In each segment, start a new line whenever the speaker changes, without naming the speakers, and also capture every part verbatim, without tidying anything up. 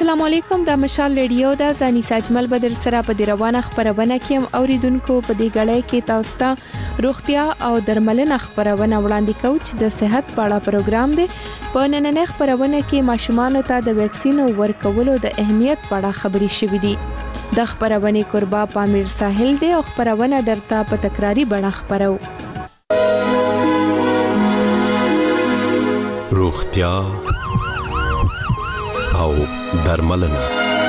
السلام علیکم، د مشال ریډیو د زانی ساجمل بدر سره په دی روانه خبرونه کې اوریدونکو په دې غړې کې تاسو ته روغتیا او درملنه خبرونه وړاندې کوي چې د صحت په اړه پروګرام دی. په نننې خبرونه کې ماشومان ته د ویکسین ورکولو د اهمیت په اړه خبري شوې دي. د خبرونه قربا پامیر ساحل دی او خبرونه درته په تکراری بڼه خبرو.
روغتیا او درملنه.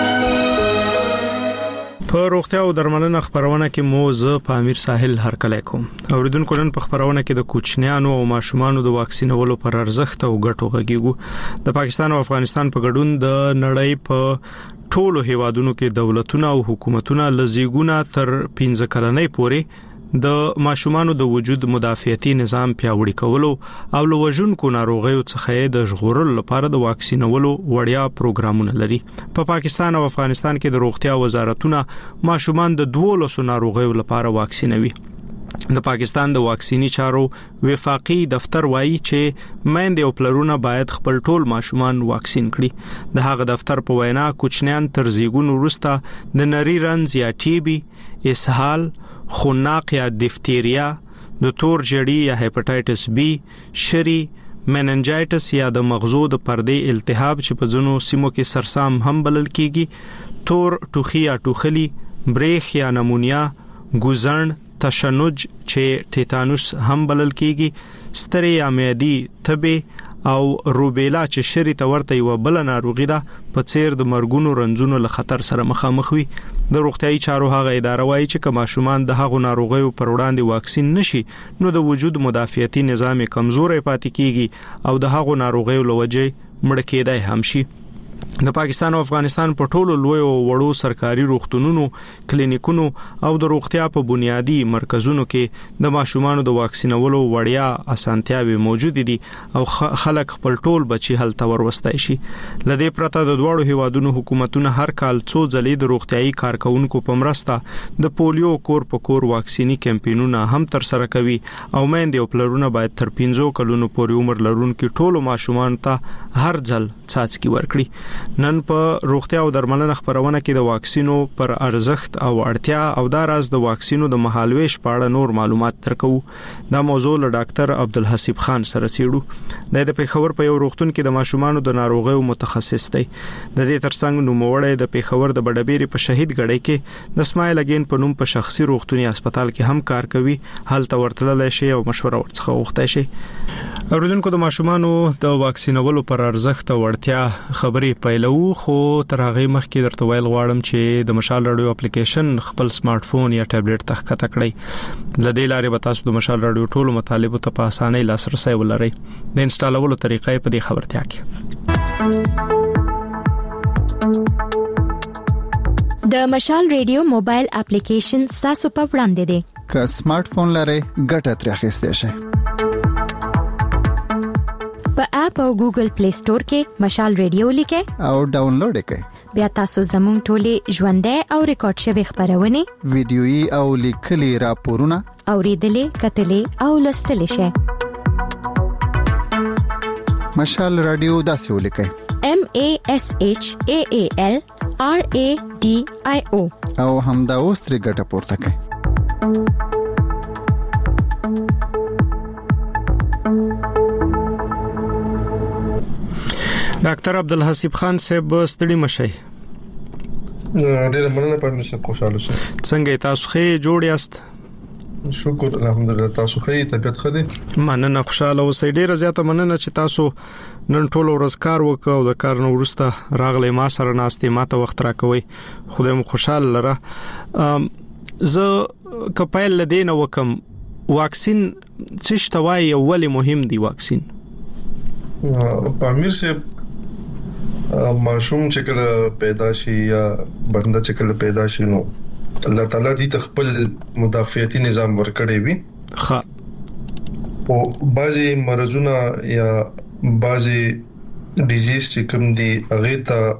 په روغتیا او درملنه خبرونه کې مو زه پامیر ساحل هرکلی کوم. اوریدونکو نن په خبرونه کې د کوچنیانو او ماشومانو د واکسینولو پر ارزښت او ګټو غږیږو. د پاکستان او افغانستان په ګډون د نړۍ په ټولو هیوادونو کې دولتونه او حکومتونه لزیګونه تر پنځه کلنۍ پورې د ماشومانو د وجود مدافعتي نظام پیاوړی کولو او لوژونکو ناروغیو څخه د ژغورلو لپاره د واکسینولو وړیا پروګرامونه لري. په پاکستان او افغانستان کې د روغتیا وزارتونه ماشومان د دولسو ناروغیو لپاره واکسینوي. د پاکستان د واکسینی چارو وفاقي دفتر وایي چې میندې او پلرونه باید خپل ټول ماشومان واکسین کړي. د هغه دفتر په وینا کوچنیان تر زیږون وروسته د نری رنځ یا ټي بي، اسهال، خناق یا دیفتیریا، د تور جړی یا هپاتایټس بی، شری، مننجایټس یا د مغزو د پردې التهاب چې په ځینو سیمو کې سرسام هم بلل کیږي، تور ټوخی یا ټوخلی، بریخ یا نمونیا، ګوزن، تشنج چې ټیټانوس هم بلل کیږي، ستړی یا معدي تبه او روبیلا چې شری ته ورته یو بل ناروغي ده په څیر د مرګونو رنځونو له خطر سره مخامخ وي. د روغتيایي چارو هغه اداره وایي چې که ماشومان د هغو ناروغیو پر وړاندې واکسین نشي نو د وجود مدافعتي نظام کمزوري پاتې کیږي او د هغو ناروغیو لوجې مړ کېدای هم شي. د پاکستان او افغانستان په ټولو لوی او وړو سرکاري روغتونونو، کلینیکونو او د روغتیا په بنیادی مرکزونو کې د ماشومانو د واکسینولو وړیا اسانتیاوي موجود دي او خلک خپل ټول بچي هلته وروستای شي. لدې پرته د دوړو هیوادونو حکومتونه هر کال څو ځلې د روغتيایي کارکونکو په مرسته د پولیو کور په کور واکسینی کمپاینونه هم تر سره کوي او میندې او پلرونه باید تر پنځو کلونو پورې عمر لرونکو ټولو ماشومان ته هر ځل څاڅکي ورکړي. نن په روغتیا او درملنه خبرونه کې د واکسینو پر ارزښت او اړتیا او د راز د واکسینو د مهالويش په اړه نور معلومات درکو. دا موضوع له ډاکټر عبدالحسیب خان سره سیړو. د پیښور په یو روغتون کې د ماشومانو د ناروغیو متخصص دی. د دې ترڅنګ نوموړی د پیښور د بډبيري په شهید غړي کې د اسماعیل اگین په نوم په شخصي روغتوني هسپتال کې هم کار کوي. هلته ورتللی شي او مشوره ورڅخه وغوښتای شي. اوریدونکو د ماشومانو د واکسینولو پر ارزښت او اړتیا خبرې پیلو، خو تر هغه مخکې درته ویل غواړم چې د مشال رادیو اپلیکیشن خپل سمارټ فون یا ټابلیټ ته ښکته کړئ. لدې لارې به تاسو د مشال رادیو ټولو مطالبو ته په اسانۍ لاسرسي ولرئ. د انسټالولو طریقې په دې خبرتیا کې
د مشال رادیو موبایل اپلیکیشن تاسو په وړاندې دی.
که سمارټ فون لرئ ګټه ترې اخیستئ شئ.
په اپ او ګوګل پلی سٹور کې مشال ریډیو لیکئ
او ډاونلوډ کړئ.
بیا تاسو زموږ ټولې ژوندۍ او ریکارډ شوی خبرونه،
ویډیويي او لیکلي راپورونه
اوریدلې، کتلې او لوستلې شئ.
مشال رادیو داسې ولیکئ:
M A S H A A L R A D I O
او همدا اوس ترې ګټه پورته کړئ.
ډاکټر عبدالحسیب خان صاحب ستړي مشي.
ډېر مننه پاتې شه، خوشاله شه.
څنګه تاسو ښه جوړ یاست؟
شکر الحمدلله. تاسو ښه طبيعت ښه دي؟
مننه، خوشاله اوسئ. ډېر زیاته مننه چې تاسو نن ټول ورځ کار وکړو او د کار نو وروسته راغلی ما سره ناستې ماته وخت راکوي. خدای مو خوشاله لره. زه کپایل لدین وکم واکسین څه شتوای او ولې مهم دی واکسین؟
پامیر سے معصوم چې کله پیدا شي یا بنده چې کله پیدا شي نو الله تعالی دې خپل مدافعتي نظام ورکړي وي. ها او بعضي مرزونه یا بعضي ډیزیز چې کوم دي هغه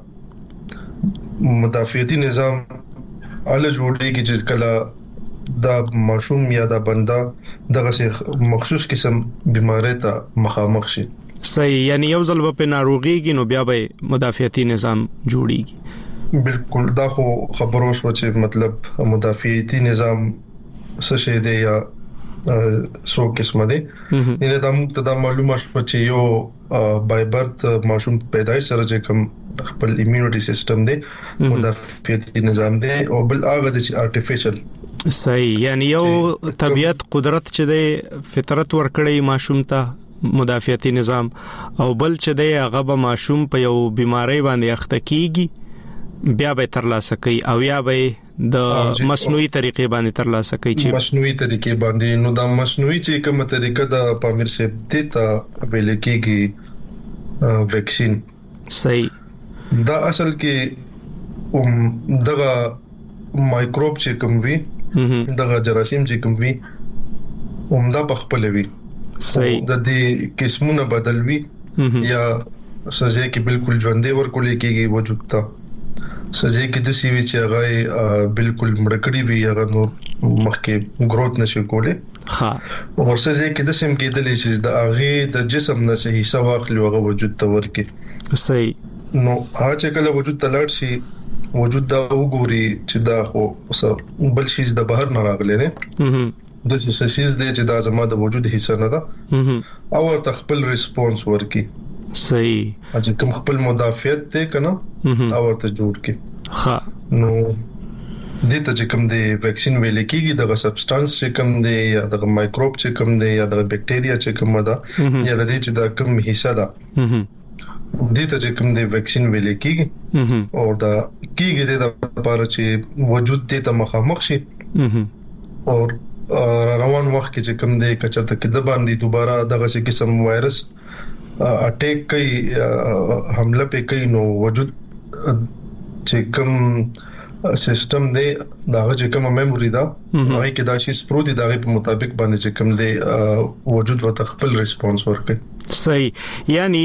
ته مدافعتي نظام ال جوړيږي چې کله دا معصوم یا دا بنده دغه مخصوص قسم بیماری ته مخامخ شي.
صحیح، یعنی یو ځل په ناروغيږي نو بیا به مدافعتي نظام جوړیږي.
بالکل دا خو خبرو شو چې مطلب مدافعتي نظام څه شي دی یا سو قسمه دي. نه دا موږ ته دا معلومه شو چې یو بای برت ماشوم پیدایش سره چې کوم خپل ایمیونټي سیستم دی مدافعتي نظام دی او بل هغه چې ارتفیشل
صحیح، یعنی یو طبيعت قدرت چې دی فطرت ورکړی ماشوم ته مدافعتي نظام او بل چې دی هغه به ماشوم په یو بیماری باندې اخته کیږي بیا به ترلاسه کوي او یا به د مصنوعي طریقې باندې ترلاسه کوي چې
مصنوعي طریقې باندې. نو دا مصنوعي چې کومه طریقه د پامیر سیب دي ته ویل کېږي ویکسین.
صحیح،
دا اصل کې um, دغه مایکروب چې کوم وي دغه جراثیم چې کوم وي همدا په خپل وي.
صحیح،
د دې قسمونه بدل وي یا سزا کې بالکل ژوندې ورکول کېږي وجود ته سزا کې د سی وی چې هغه بالکل مړکړی وي هغه نو مخکې گروث نشي کولای.
ها
او سزا کې د سیم کې د لې د هغه د جسم نه صحیح سواخلی هغه وجود ته ورکی.
صحیح،
نو هغه چې کله وجود ته لاړ شي وجود دا وګوري چې دا خو بل شي د بهر نه راغلی دی د څه شي د چې دا زما د وجود حصہ نه ده او ورته خپل ریسپانس ورکی.
صحیح،
چې کوم خپل مدافعت ته کنه او ورته جوړ کی.
ها
نو د ته چې کوم دی ویکسین ویل کېږي دغه سبسټانس چې کوم دی یا دغه مایکروب چې کوم دی یا دغه بکټیریا چې کوم ده یا د دې چې دا کوم حصہ ده د ته چې کوم دی ویکسین ویل کېږي او دا کېږي د لپاره چې وجود دې ته مخامخ شي او روان وخت کې چې کوم دی کچته کې د باندې دوباره دغه څه قسم وایرس اٹیک کوي حمله په کوي نو وجود چې کوم سیستم دی دا چې کوم میموري دا هغه کې دا شی سپروت دی دا په مطابق باندې چې کوم دی وجود وته خپل ریسپانس ورکړي.
صحیح، یعنی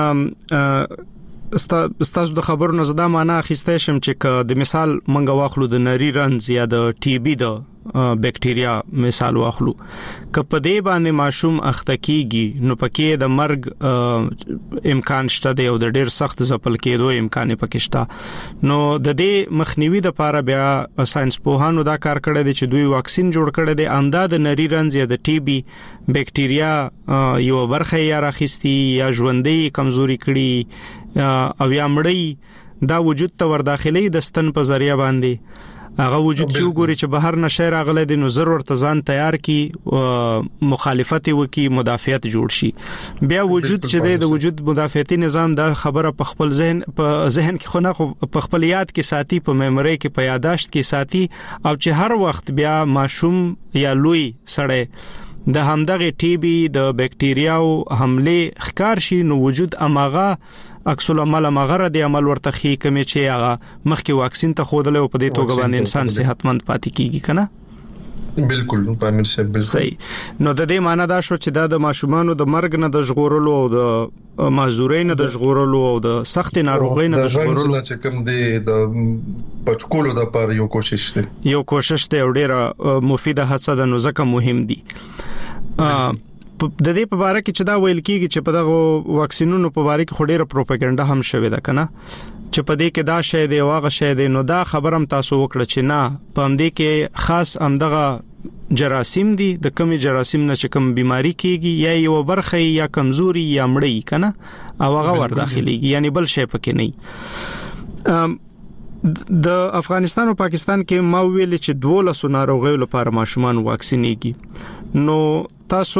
استاسو د خبرو نه زده معنا اخیسته شم چې د مثال منګه واخلو د نری رنز یا د ټي بي د بکټیریا مثال واخلو کله دې باندې ماشوم اخته کیږي نو پکې د مرګ امکان شته دی او د ډیر سخت ځپل کېدو امکان پکې شته. نو د دې مخنیوي د لپاره بیا ساينس پوهانو دا کار کړی دی چې دوی واکسین جوړ کړی دی امدا د نری رنز یا د ټي بي بکټیریا یو برخه یا راخستی یا ژوندۍ کمزوري کړي او یا مړی دا وجود ته ور داخلي د ستن په ذریعہ باندې هغه وجود چې وګوري چې بهر نشه راغله د نو ضرور ځان تیار کی مخالفت وکي مدافعت جوړ شي. بیا وجود چې د وجود مدافعتي نظام دا خبره په خپل ذهن په ذهن کې خونه په خپل یاد کې ساتي په میموري کې په یاداشت کې ساتي او چې هر وخت بیا ماشوم یا لوی سړی د همدغه ټي بي د بکټیریاو حمله ښکار شي نو وجود اماغه عکس العمل مغره دی عمل ورته خې کمی چې هغه مخکې واکسین ته خودله او په دې توګه باندې انسان صحتمند پاتې کیږي کنه.
بالکل پامیر صاحب بالکل
صحیح. نو د دې معنی دا شو چې دا د ماشومان د مرګ نه د ژغورلو او د معذورین د ژغورلو او د سخت ناروغۍ نه د ژغورلو
چې کوم دی د بچکولو د لپاره یو کوشش دی
یو کوشش دی او ډیره مفیده هڅه ده نو ځکه مهم دي. د دې په اړه کې چې دا ویل کیږي چې په دغه واکسینونو په اړه کې خډيره پروپاګاندا هم شوې ده کنه چې په دې کې دا شی دی واغه شی دی نو دا خبرم تاسو وکړه چې نه په همدې کې خاص همدغه جراثیم دي د کمی جراثیم نه چې کوم بیماری کیږي یا یو برخه یا کمزوري یا مړی کنه او هغه ور داخليږي یعنی بل شی پکې نه. د افغانستان او پاکستان کې ما ویل چې دولسو ناروغیو لپاره ماشومان واکسینېږي نو تاسو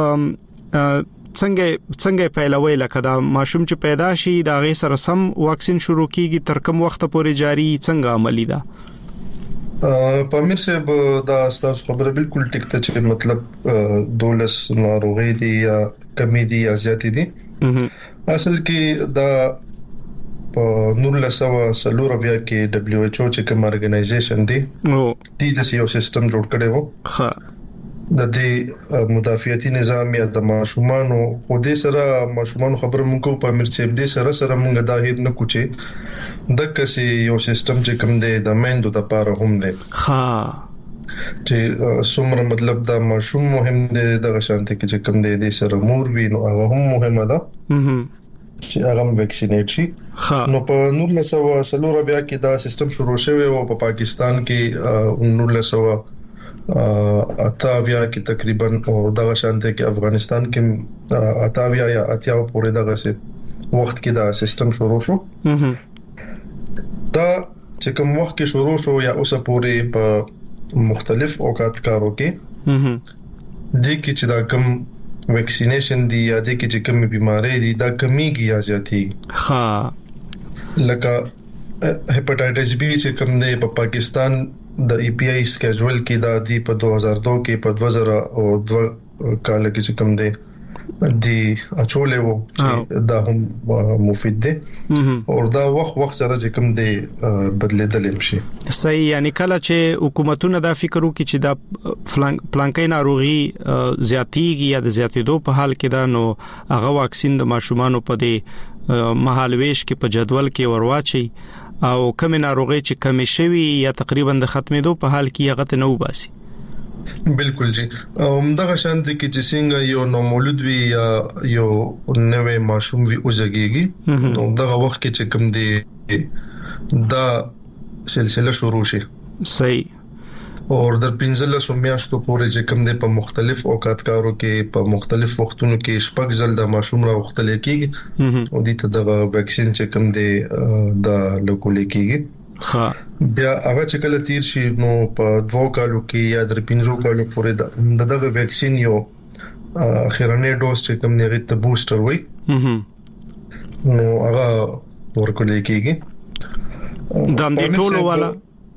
څنګه څنګه پیلوي لکه دا ماشوم چې پیدا شي دا غي سره سم واکسین شروع کیږي تر کوم وخت پورې جاری څنګه عملی ده؟
پامیر صاحب دا تاسو خبره بالکل ټیک ته چې مطلب دولس ناروغي دي یا کمی دي یا زیات دي اصل کې دا په نور لسوا سلور بیا کې دبليو ایچ او چې کوم ارګنایزیشن دی نو دې د یو سیستم جوړ کړي وو ها د دې مدافعتي نظام یا د ماشومان او د سره ماشومان خبره مونږ کو په امیر صاحب دې سره سره مونږ دا هیر نه کوچې د کسي یو سیستم چې کوم دی د مندو د پاره هم دی
ها
چې څومره مطلب دا ماشوم مهم دی د شانته کې چې کوم دی د سره مور وی نو هغه هم مهمه ده چې هغه ویکسینیټ شي. نو په نولس سوه څلور بیا کې دا سیستم شروع شوی او په پاکستان کې نولس سوه اتاویا کې تقریبا او دا شانته کې افغانستان کې اتاویا یا اتیا پورې دغه سي وخت کې دا سیستم شروع شو. دا چې کوم وخت کې شروع شو یا اوسه پورې په مختلف اوقات کارو کې د کې چې دا کوم ویکسینیشن دی یا د کې چې کوم بیماری دي دا کمیږي یا زیاتېږي. ها لکه هپاتایټس بی چې کوم دی په پاکستان د ای پی آی سکیجول کې دا دی په دوه هزار دوه کې په دوه زره او دوه کال کې چې کوم دی دی اچولې وو چې دا هم مفید دي او دا وخت وخت سره چې کوم دی بدلیدل شي.
صحیح، یعنی کله چې حکومتونه دا فکر وکړي چې دا پلانکې ناروغي زیاتېږي یا د زیاتېدو په حال کې دا نو هغه واکسین د ماشومانو په دې مهالويش کې په جدول کې ورواچي او کوم ناروغي چې کم شوي یا تقریبا د ختمېدو په حال کې هغه ته نو باسي.
بالکل جی، همدغه شان دي چې څنګه یو نو مولود وی یا یو نوې ماشوم وی اوسګيږي نو دغه وخت کې چې کوم دی دا سلسله شروع شي.
صحیح.
او د پنځلس میاشتو پورې چې کوم دی په مختلف اوقات کارو کې په مختلف وختونو کې شپږ ځل د ماشوم راوختل کېږي او د دغه ویکسین چې کوم دی دا لګول کېږي.
ها
بیا هغه چې کله تیر شي نو په دوه کالو کې یا در پنځو کالو پورې د دغه ویکسین یو اخیرنی ډوز چې کوم دی ته بوستر وي نو هغه ورکول کېږي.
د دې ټولو والا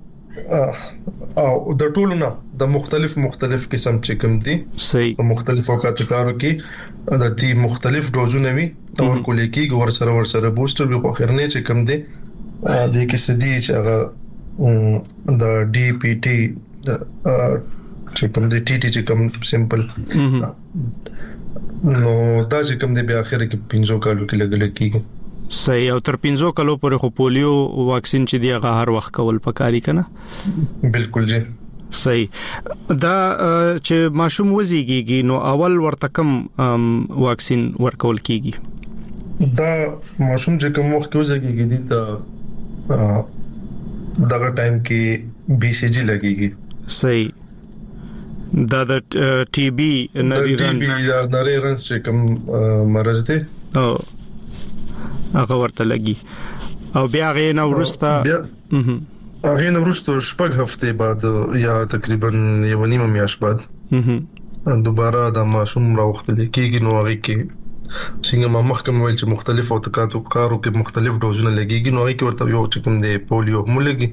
او د ټولو نه د مختلف مختلف قسم چې کوم دي
صحیح
په مختلف اوقات کارو کې د دې مختلف ډوزونه وي ورکول کېږي ور سره ور سره بوستر به اخیرنی چې کوم دی د کې سدي چې هغه د ډي پی ټي چې کوم د ټي ټي چې کوم سمپل نو دا چې کوم د بیا اخر کې پنځو کالو کې لګل کېږي.
صحیح. او تر پنځو کالو پورې خو پولیو واکسین چې دی هغه هر وخت کول پکاري کنه.
بالکل جی.
صحیح. دا چې ماشوم وزيږي نو اول ورته کوم واکسین ورکول کېږي؟
دا ماشوم چې کوم وخت کې وزيږي دي دا دغه ټایم کې بي سي جي لګيږي.
صحیح. دا د ټي بي نری رنز
یا نری رنز چې کوم مرز دی
او هغه ورته لګي او بیا غي نو ورسته
هغه نو ورسته شپږ هفته بعد یا تقریبا یو نیمه میاشت بعد دوباره د ماشوم راوختل کېږي. نو هغه کې څنګه ما مخکې ویل چې مختلف اوقاتو کارو کې مختلف ډوزونه لګيږي نو هغه کې ورته یو چې کوم دی پولیو هم لګي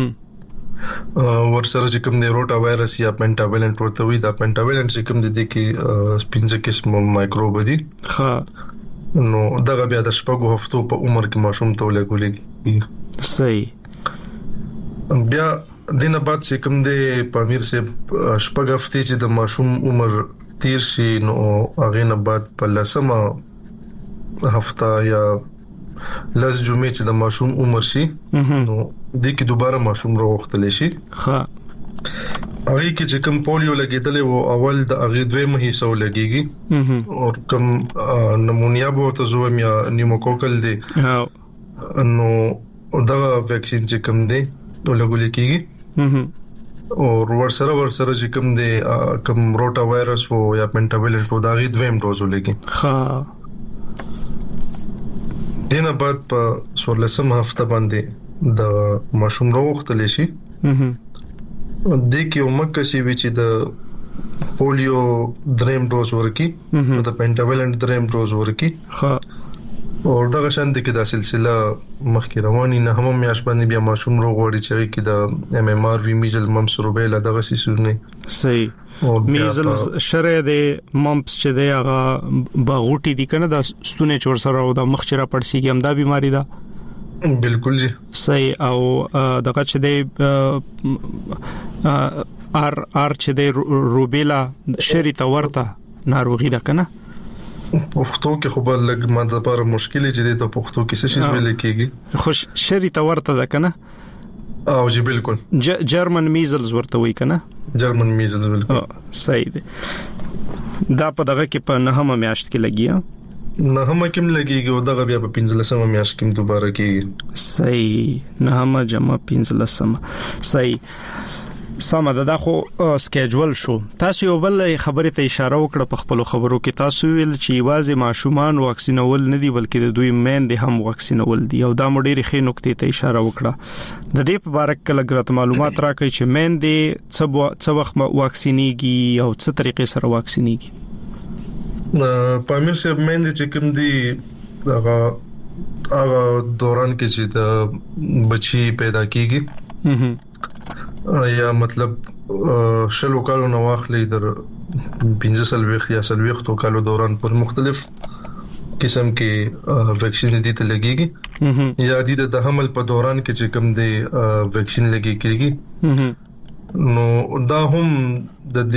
ور سره چې کوم دی روټا وایرس یا پنټاویلنت ورته وي. دا پنټاویلنت چې کوم دی د کې پنځه قسم مایکروب دي.
ها
نو دغه بیا د شپږو هفتو په عمر کې ماشوم ته ولګولېږي.
صحیح.
بیا دینه بعد چې کوم دی په امیر سه شپږ هفته چې د ماشوم عمر تیر شي نو هغه نه بعد په لسمه هفته یا لس جمعې چې د ماشوم عمر شي نو د کې دوباره ماشوم راوختل شي.
ها
هغه کې چې کوم پولیو لګیدل او اول د هغه دویمه حصہ لګيږي او کوم نمونیا به ته زوم یا نیموکوکل دی نو دا ویکسین چې کوم دی ولګول کېږي او ور سره ور سره چې کوم دی کوم روټا وایرس او یا پنټاویلنت او دا غي دویم ډوز ولګي.
ها
دینه بعد په څوارلسم هفته باندې د ماشوم راوختل شي. د کې عمر کې وی چې د پولیو دریم ډوز ورکی د پنټاویلنت دریم ډوز ورکی.
ها
او دغه شان د کې د سلسله مخکې رواني نه هم میاش باندې بیا ماشوم روغ وړي چې کې د ام ام ار وی میزل ممپس روبیلا دغه سيسونه.
صحیح. میزلز شره د ممپس چې دی هغه باغوټي دي کنه د ستونه چور سره او د مخچره پړسیږي هم دا بيماري ده.
بالکل جی.
صحیح. او دغه چې دی ار ار چې دی روبیلا شری ته ورته ناروغي ده کنه.
پښتو کې خو بل لګ ما د لپاره مشکل چې د پښتو کې څه شي ویل کېږي.
خوش شری ته ورته ده کنه.
او جی بالکل
جرمن میزلز ورته وای کنه
جرمن میزلز بالکل
صحیح دی دا په دغه کې په نهمه میاشت کې لګیا
نه هم کوم لګیږي او دغه بیا په پنځلسمه میاشت کې دوباره کېږي
صحیح نهمه جمع پنځلسمه صحیح سم ده خو سکیجول شو تاسو یو بل خبره ته اشاره وکړه په خپل خبرو کې تاسو ویل چې واځي ماشومان واکسینول نه دي بلکې د دوی مین دي هم واکسینول دي او دا مډيري خې نقطې ته اشاره وکړه د دې په اړه کله ګرات معلومات راکړي چې مین دي څه وخت واکسینېږي او څه طریقې سره واکسینېږي
پامیر صاحب مین دي چې کوم دي هغه هغه دوران کې چې د بچي پیدا کیږي یا مطلب شلو کالو نو واخلې در پنځه سال وخت یا سل وخت کالو دوران پر مختلف قسم کې ویکسین دي ته لګيږي یا د حمل په دوران کې چې کوم دي ویکسین لګيږي نو دا هم د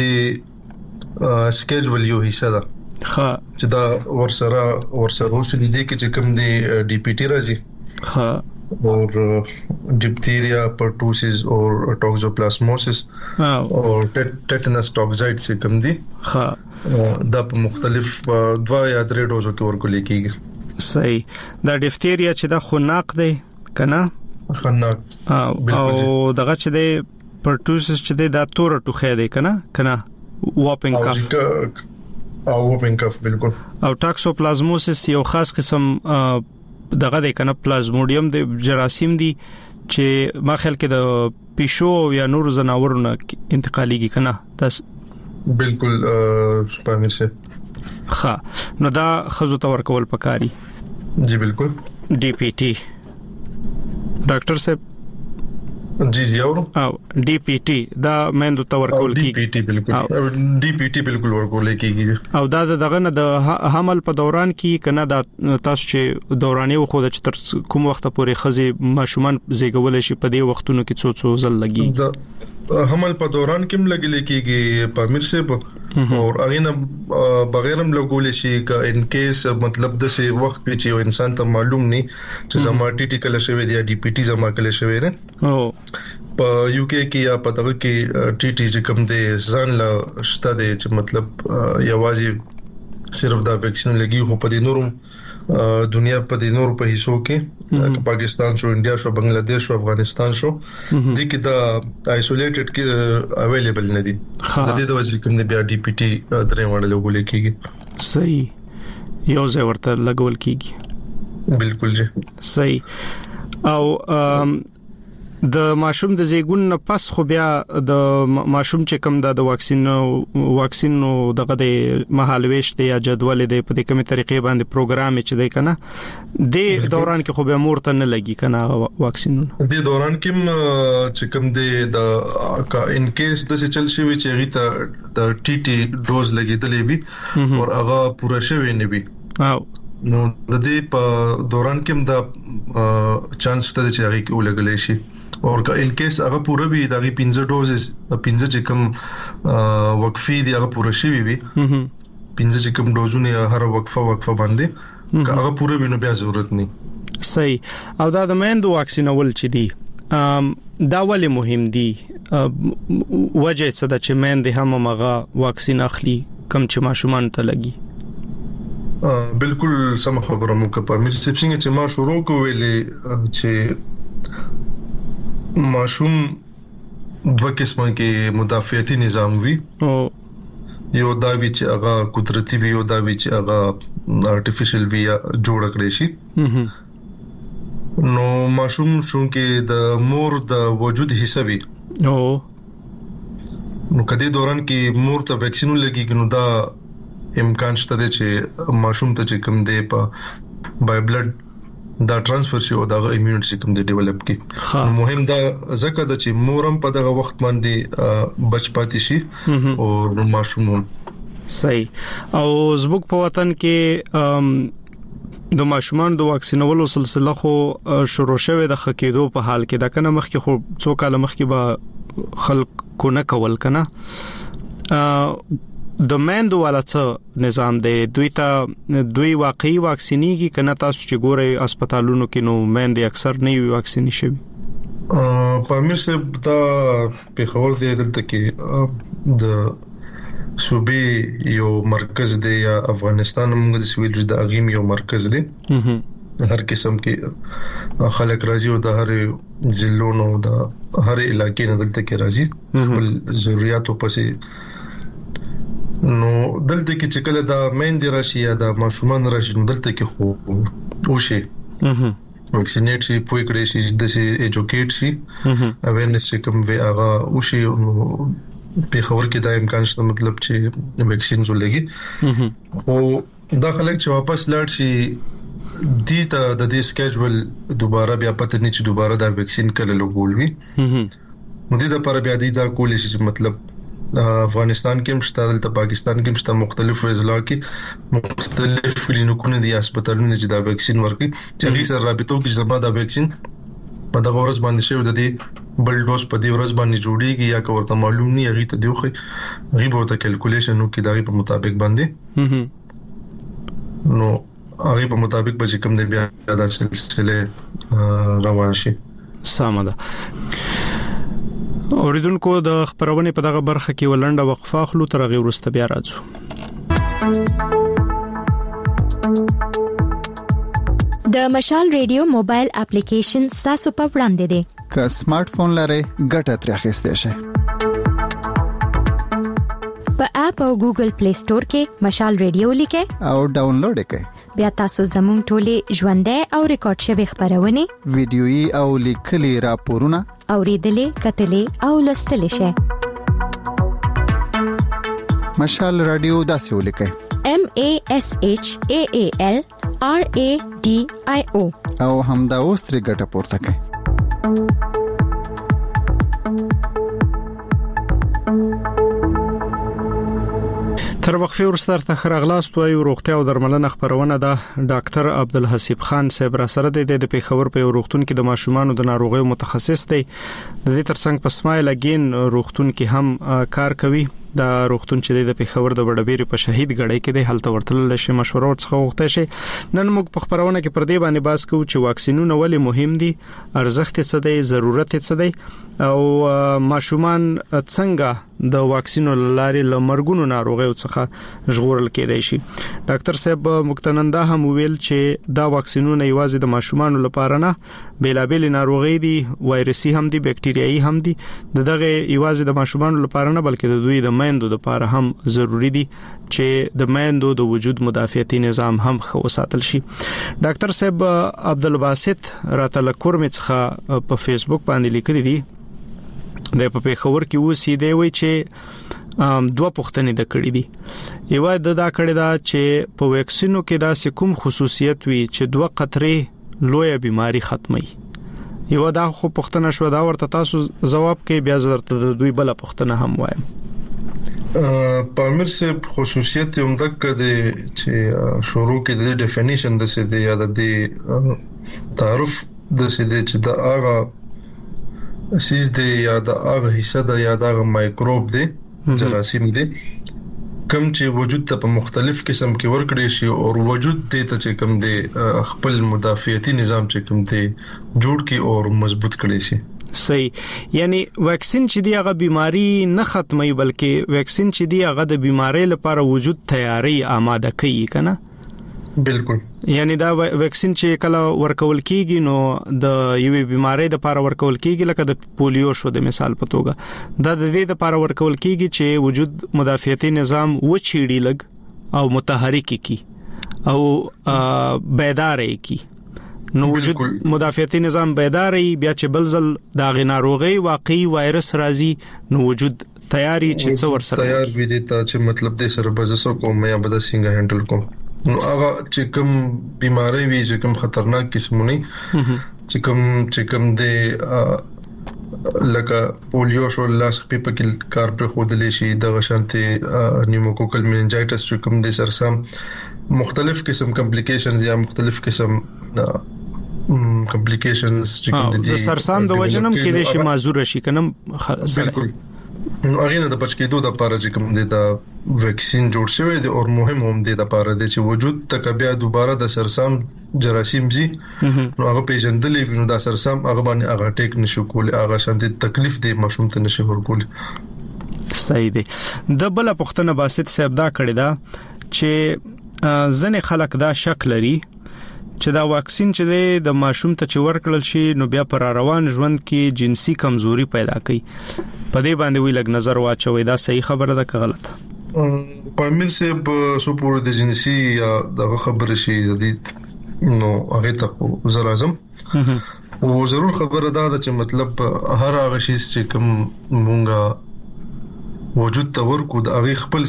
دې سکیجول یو حصہ ده
ها
چې دا ورسره ورسره وشل دي چې کوم دي ډي پی ټي راځي
ها
और diphtheria pertussis और toxoplasmosis और tetanus toxoid से कम दी
हाँ
दा په مختلف دوا یا درې ډوزو کې ورکول کېږي
صحیح دا ډیفتیریا چې دا خناق دی کنه
خناق
او دغه چې دی پرټوسس چې دی دا تور ټوخه دی کنه کنه واپینګ کاف
او واپینګ کاف بالکل
او ټاکسوپلازموسس یو خاص قسم دغه د کنه پلازموډیم د جراثیم دي چې ما خیال کې د پیشو یا نور زناورونو انتقاليږي کنه تاسو
بالکل پامیر سه
ها نو دا خزو تور کول پکاري
جی بالکل
ډي پی ټي ډاکټر صاحب
جی جی او
ډي پی ټي دا مندو تور کول
کی ډي پی ټي بالکل ډي پی ټي بالکل ورکول کیږي
او دا دغه نه د حمل په دوران کې کنه دا تاسو چې دوراني وخت د تر کوم وخت پورې خزي ماشومان زیږول شي په دې وختونو کې څو څو ځل لګي
حمل په دوران کې هم لګل کېږي پامیر سے اور اغینه بغیرم لګول شي کا ان کیس مطلب د سه وخت په چې انسان ته معلوم نه چې زما ټي ټي کله شوی دی ډي پی ټي زما کله شوی نه
او
په یو کې کې یا په دغه کې ټي ټي چې کوم دی ځان لا شته دی چې مطلب یوازې صرف دا ویکسین لګي خو په دې نورم دنیا په دې نور په حصو کې پاکستان شو انډیا شو بنگلاديش شو افغانستان شو د کې دا آیسولیټډ کې اویلیبل نه دي د دې د وجې کوم بیا ډي پی ټي درې وړل لګول کېږي
صحیح یو ځای ورته لګول کېږي
بالکل جی
صحیح او د ماشوم د زیګون نه پس خو بیا د ماشوم چې کوم د واکسین واکسین دغه د مهالويش دی یا جدول دی په دې کومه طریقې باندې پروګرام چې دی کنه د دوران کې خو به مورته نه لګي کنه واکسین
د دوران کې چې کوم دی د ان کیس د څه چل شي چې ریته د ټي ټي ډوز لګیدلې وي او هغه پوره شوی نه وي
او
نو د دې په دوران کې د چانس ته چې هغه کې ولګلې شي اور که ان کیس هغه پوره وي دا غي پنځه ډوزز پنځه چې کوم وقفي دي هغه پوره شي وي پنځه چې کوم ډوزونه هر وقفه وقفه باندې که هغه پوره وي نو بیا ضرورت نه
صحیح او دا د مندو واکسینول چې دي دا ولې مهم دي وجه څه د چې مند هم مغه واکسین اخلي کم چې ماشومان ته لګي
بالکل سم خبره مو کوي مې څنګه چې ما شروع کوولې چې ماشوم دوه قسمه کې مدافعتي نظام وي
او
یو دا وی چې هغه قدرتي وي او دا وی چې هغه ارتفیشل وي جوړ کړی شي نو ماشوم شونکه د مور د وجود حصہ وي
او
نو کدي دوران کې مور ته ویکسین لګي نو دا امکان شته چې ماشوم ته چې کوم دی په بای بلډ دا ټرانسفر شي او دا ایمیونټي سیستم دی ډیولپ کی مهم دا ځکه د چې مورم په دغه وخت باندې بچ پاتې شي او ماشوم
صحیح او زبوک په وطن کې د ماشومان د واکسینولو سلسله خو شروع شوه د خکېدو په حال کې دا کنه مخکې خو څو کال مخکې به خلک کو نه کول کنه د مندو والا څه نظام دی دوی ته دوی واقعي واکسینیږي کنه تاسو چې ګورئ هسپتالونو کې نو مند اکثر نه وي واکسینی شوی
پامیر صاحب دا پیښور دی دلته کې د صوبې یو مرکز دی یا افغانستان موږ د سویل د اغیم یو مرکز دی هر قسم کې خلک راځي او د هر ضلعو نو د هر علاقې نه دلته کې راځي خپل ضرورتو پسې نو دلته کې چې کله دا مېندې راشي یا د ماشومان راشي نو دلته کې خو وشي ویکسینیټ شي پوي کړی شي د سي ایجوکیټ شي اویرنس چې کوم وی هغه وشي نو په خبر کې دا امکان شته مطلب چې ویکسین ولګي او دا خلک چې واپس لاړ شي دي ته د دې سکیجول دوباره بیا پته نه چې دوباره دا ویکسین کله لګول وي نو دې د پر بیا دي دا کولې شي مطلب افغانستان کې مشته دلته پاکستان کې مشته مختلف اضلاع کې مختلف کلینیکونه دي هسپتالونه چې دا ویکسین ورکړي چې هغه سره رابطو کې زما دا ویکسین په دغه ورځ باندې شوی د دې بل ډوز په دې ورځ باندې جوړیږي یا که ورته معلوم نه هغه ته دیوخه هغه ورته کیلکولیشن نو کې دغه په مطابق باندې نو هغه په مطابق به کوم دی بیا د سلسله روان شي
سمه ده اوریدونکو د خبرونه په دغه برخه کې ولنډه وقفه خلو تر غیر ورسته بیا راځو
د مشال ریډیو موبایل اپلیکیشن تاسو په وړاندې دی
که سمارټ فون لرئ ګټه ترې اخیستئ شئ
په اپ او ګوګل پلی سٹور کې مشال ریډیو لیکئ
او ډاونلوډ کړئ
بیا تاسو زموږ ټولې ژوندۍ او ریکارډ شوی خبرونه
ویډیويي او لیکلي راپورونه
اوریدلې کتلې او لوستلې شئ
مشال رادیو داسې ولیکئ
M A S H A A L R A D I O
او همدا اوس ترې ګټه پورته کړئ
تر وقفه ورسره ته خرغلاست وای روغتیا او درملنه خبرونه ده ډاکټر عبدالحسیب خان صاحب را سره د پیښور په روغتون کې د ماشومان د ناروغیو متخصص دی د دې ترڅنګ په سمایل اگین روغتون کې هم کار کوي د روغتون چې د پیښور د وړبېری په شهید غړې کې د هلته ورتل شي مشوره ورڅخه وغوښته شي نن موږ په خبرونه کې پر دې باندې باس کوو چې واکسینونه ولې مهم دي ارزښت څه دی ضرورت څه دی او ماشومان څنګه د واکسینو لارې لمرګونو ناروغیو څخه ژغورل کېدای شي ډاکټر صاحب مقتننده هم ویل چې دا واکسینونه یوازې د ماشومان لپاره نه بیلابل ناروغي دي وایرسي هم دي بکټریایي هم دي دغه یوازې د ماشومان لپاره نه بلکې د دوی د مایندو لپاره هم ضروری دي چې د مایندو د وجود مدافعتي نظام هم خو ساتل شي ډاکټر صاحب عبدالباسط راتل کورمڅخه په فیسبوک باندې لیکلي دي د په پیښور کې وسی دی وی چې دوه پوښتنې د کړې دي یو د دا کړې دا چې په ویکسینو کې دا کوم خصوصیت وي چې دوه قطرې لوی بیماری ختمي یو دا خو پوښتنه شو دا ورته تاسو جواب کې بیا درته دوی بل پوښتنه هم وایم
پامیر سے خصوصیت هم د کده چې شروع کې د ډیفینیشن د څه دی یا د تعارف د څه دی چې د هغه اساس دی یا د هغه حصہ د یا د مایکروب دی جراثیم دی کم چې وجود ته په مختلف قسم کې ورکړي شي او وجود ته چې کم دی خپل مدافعتي نظام چې کم دی جوړ کی او مضبوط کړي شي
صحیح یعنی ویکسین چې دی هغه بیماری نه ختمي بلکې ویکسین چې دی هغه د بیماری لپاره وجود تیاری آماده کوي کنه
بالکل
یعنی دا ویکسین چې کله ورکول کیږي نو د یوې بیماری د لپاره ورکول کیږي لکه د پولیو شو د مثال په توګه دا د دې لپاره ورکول کیږي چې وجود مدافعتي نظام و چیړي لګ او متحرک کی او بیدار کی نو وجود مدافعتي نظام بیدار بیا چې بلزل د غناروغي واقعي وایرس راځي نو وجود تیاری چې څور سره
تیار وي دي ته چې مطلب دې سره بزسو کوم یا بد څنګه هندل کوم نو هغه چې کوم بیماری وي چې کوم خطرناک قسمونه چې کوم چې کوم دې لکه پولیو شو لاس په پکې کار پر خودلې شي د غشانتي نیوموکوکل میننجایټس چې کوم دې سرسم مختلف قسم کمپلیکیشنز یا مختلف قسم کمپلیکیشنز چې کوم دي
د سرسام د وجنم کې د شي معذور شي کنه
بالکل نو هغه نه د بچ کېدو د لپاره چې کوم دی دا ویکسین جوړ شوی دی او مهم هم دی د لپاره دی چې وجود تک بیا دوباره د سرسام جراثیم زی نو هغه پیژندلې نو دا سرسام هغه باندې هغه ټیک نشو کول هغه شانتي تکلیف دی ماشوم ته نشي ورکول.
صحیح دی. د بل پختنه باسط صاحب دا کړی دا چې ځنې خلک دا شک لري چې دا واکسین چې د ماشوم ته چې ورکړل شي نو بیا پر روان ژوند کې جنسي کمزوري پیدا کوي. په دې باندې وی لګ نظر واچوي دا صحیح خبره ده که غلطه؟
پامیر صاحب سو پور د جنسي یا د خبره شي د نو هغه ته زر اعظم او ضرور خبره ده چې مطلب هر هغه شی چې کوم مونږه وجود ته ورکو د هغه خپل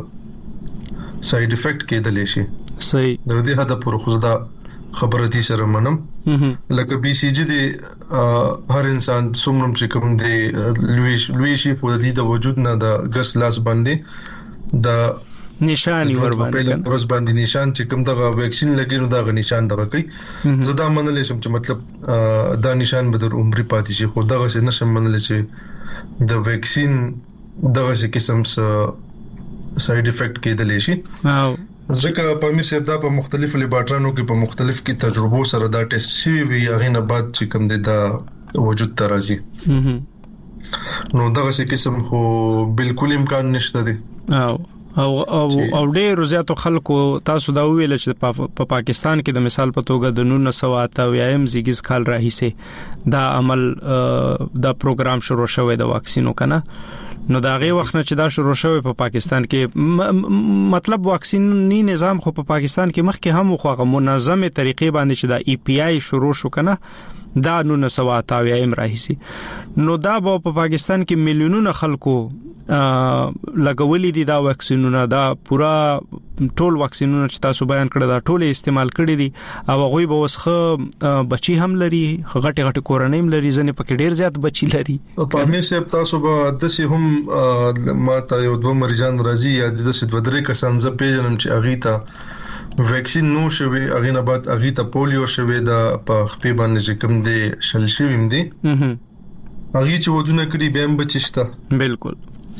څه ساید افیکټ کېدلی شي.
صحیح.
د دې هدا پر خدا خبره دي سره منم لکه بي سي جي دي هر انسان څومره چې کوم دی لوی لوی شي په دې د وجود نه د ګس لاس باندې د
نشان ور باندې
ورس باندې نشان چې کوم دغه ویکسین لګي نو دغه نشان دغه کوي. زدا منل شم چې مطلب دا نشان به در عمر پاتې شي خو دغه څه نشم منل چې د ویکسین دغه څه قسم څه ساید افیکټ کېدلی شي.
او
ځکه په مې سبدا په مختلفو لیبارټرانو کې په مختلف کې تجربو سره دا ټیسټ شوی وي هغه نه بعد چې کوم دی دا وجود ته راځي نو دغه څه قسم خو بالکل امکان نشته دی.
او او او او ډېر زیاتو خلکو تاسو دا ویل چې په پا پاکستان کې د مثال په توګه د نولس سوه اته اویایم زیږیز کال راهیسې دا عمل دا پروګرام شروع شوی د واکسینو کنه نو دا غي وخت نه چې دا شروع شوی په پا پاکستان کې مطلب واکسینی نظام خو په پا پاکستان کې مخکې هم خو منظمه طریقې باندې چې دا ای پی آی شروع شو کنه دا نو نسوا تاویم راهیسي نو دا په پا پاکستان کې میلیونونه خلکو لګولې دي دا واکسینونه دا پورا ټول واکسینونه چې تاسو بیان کړل دا ټول استعمال کړی دي او هغه به وسخه بچي هم لري غټي غټي کورنۍ هم لري ځنه پکې ډیر زیات بچي لري.
په مې سه تاسو به د سه هم ما ته یو دوه مریضان راځي یا د سه دوه درې کسان ز پیژنم چې اغه ته ویکسین نو شوی اغه نه بعد اغه ته پولیو شوی دا په خپې باندې چې کوم دی شل شویم دي اغه چې ودونه کړي به هم بچشته بالکل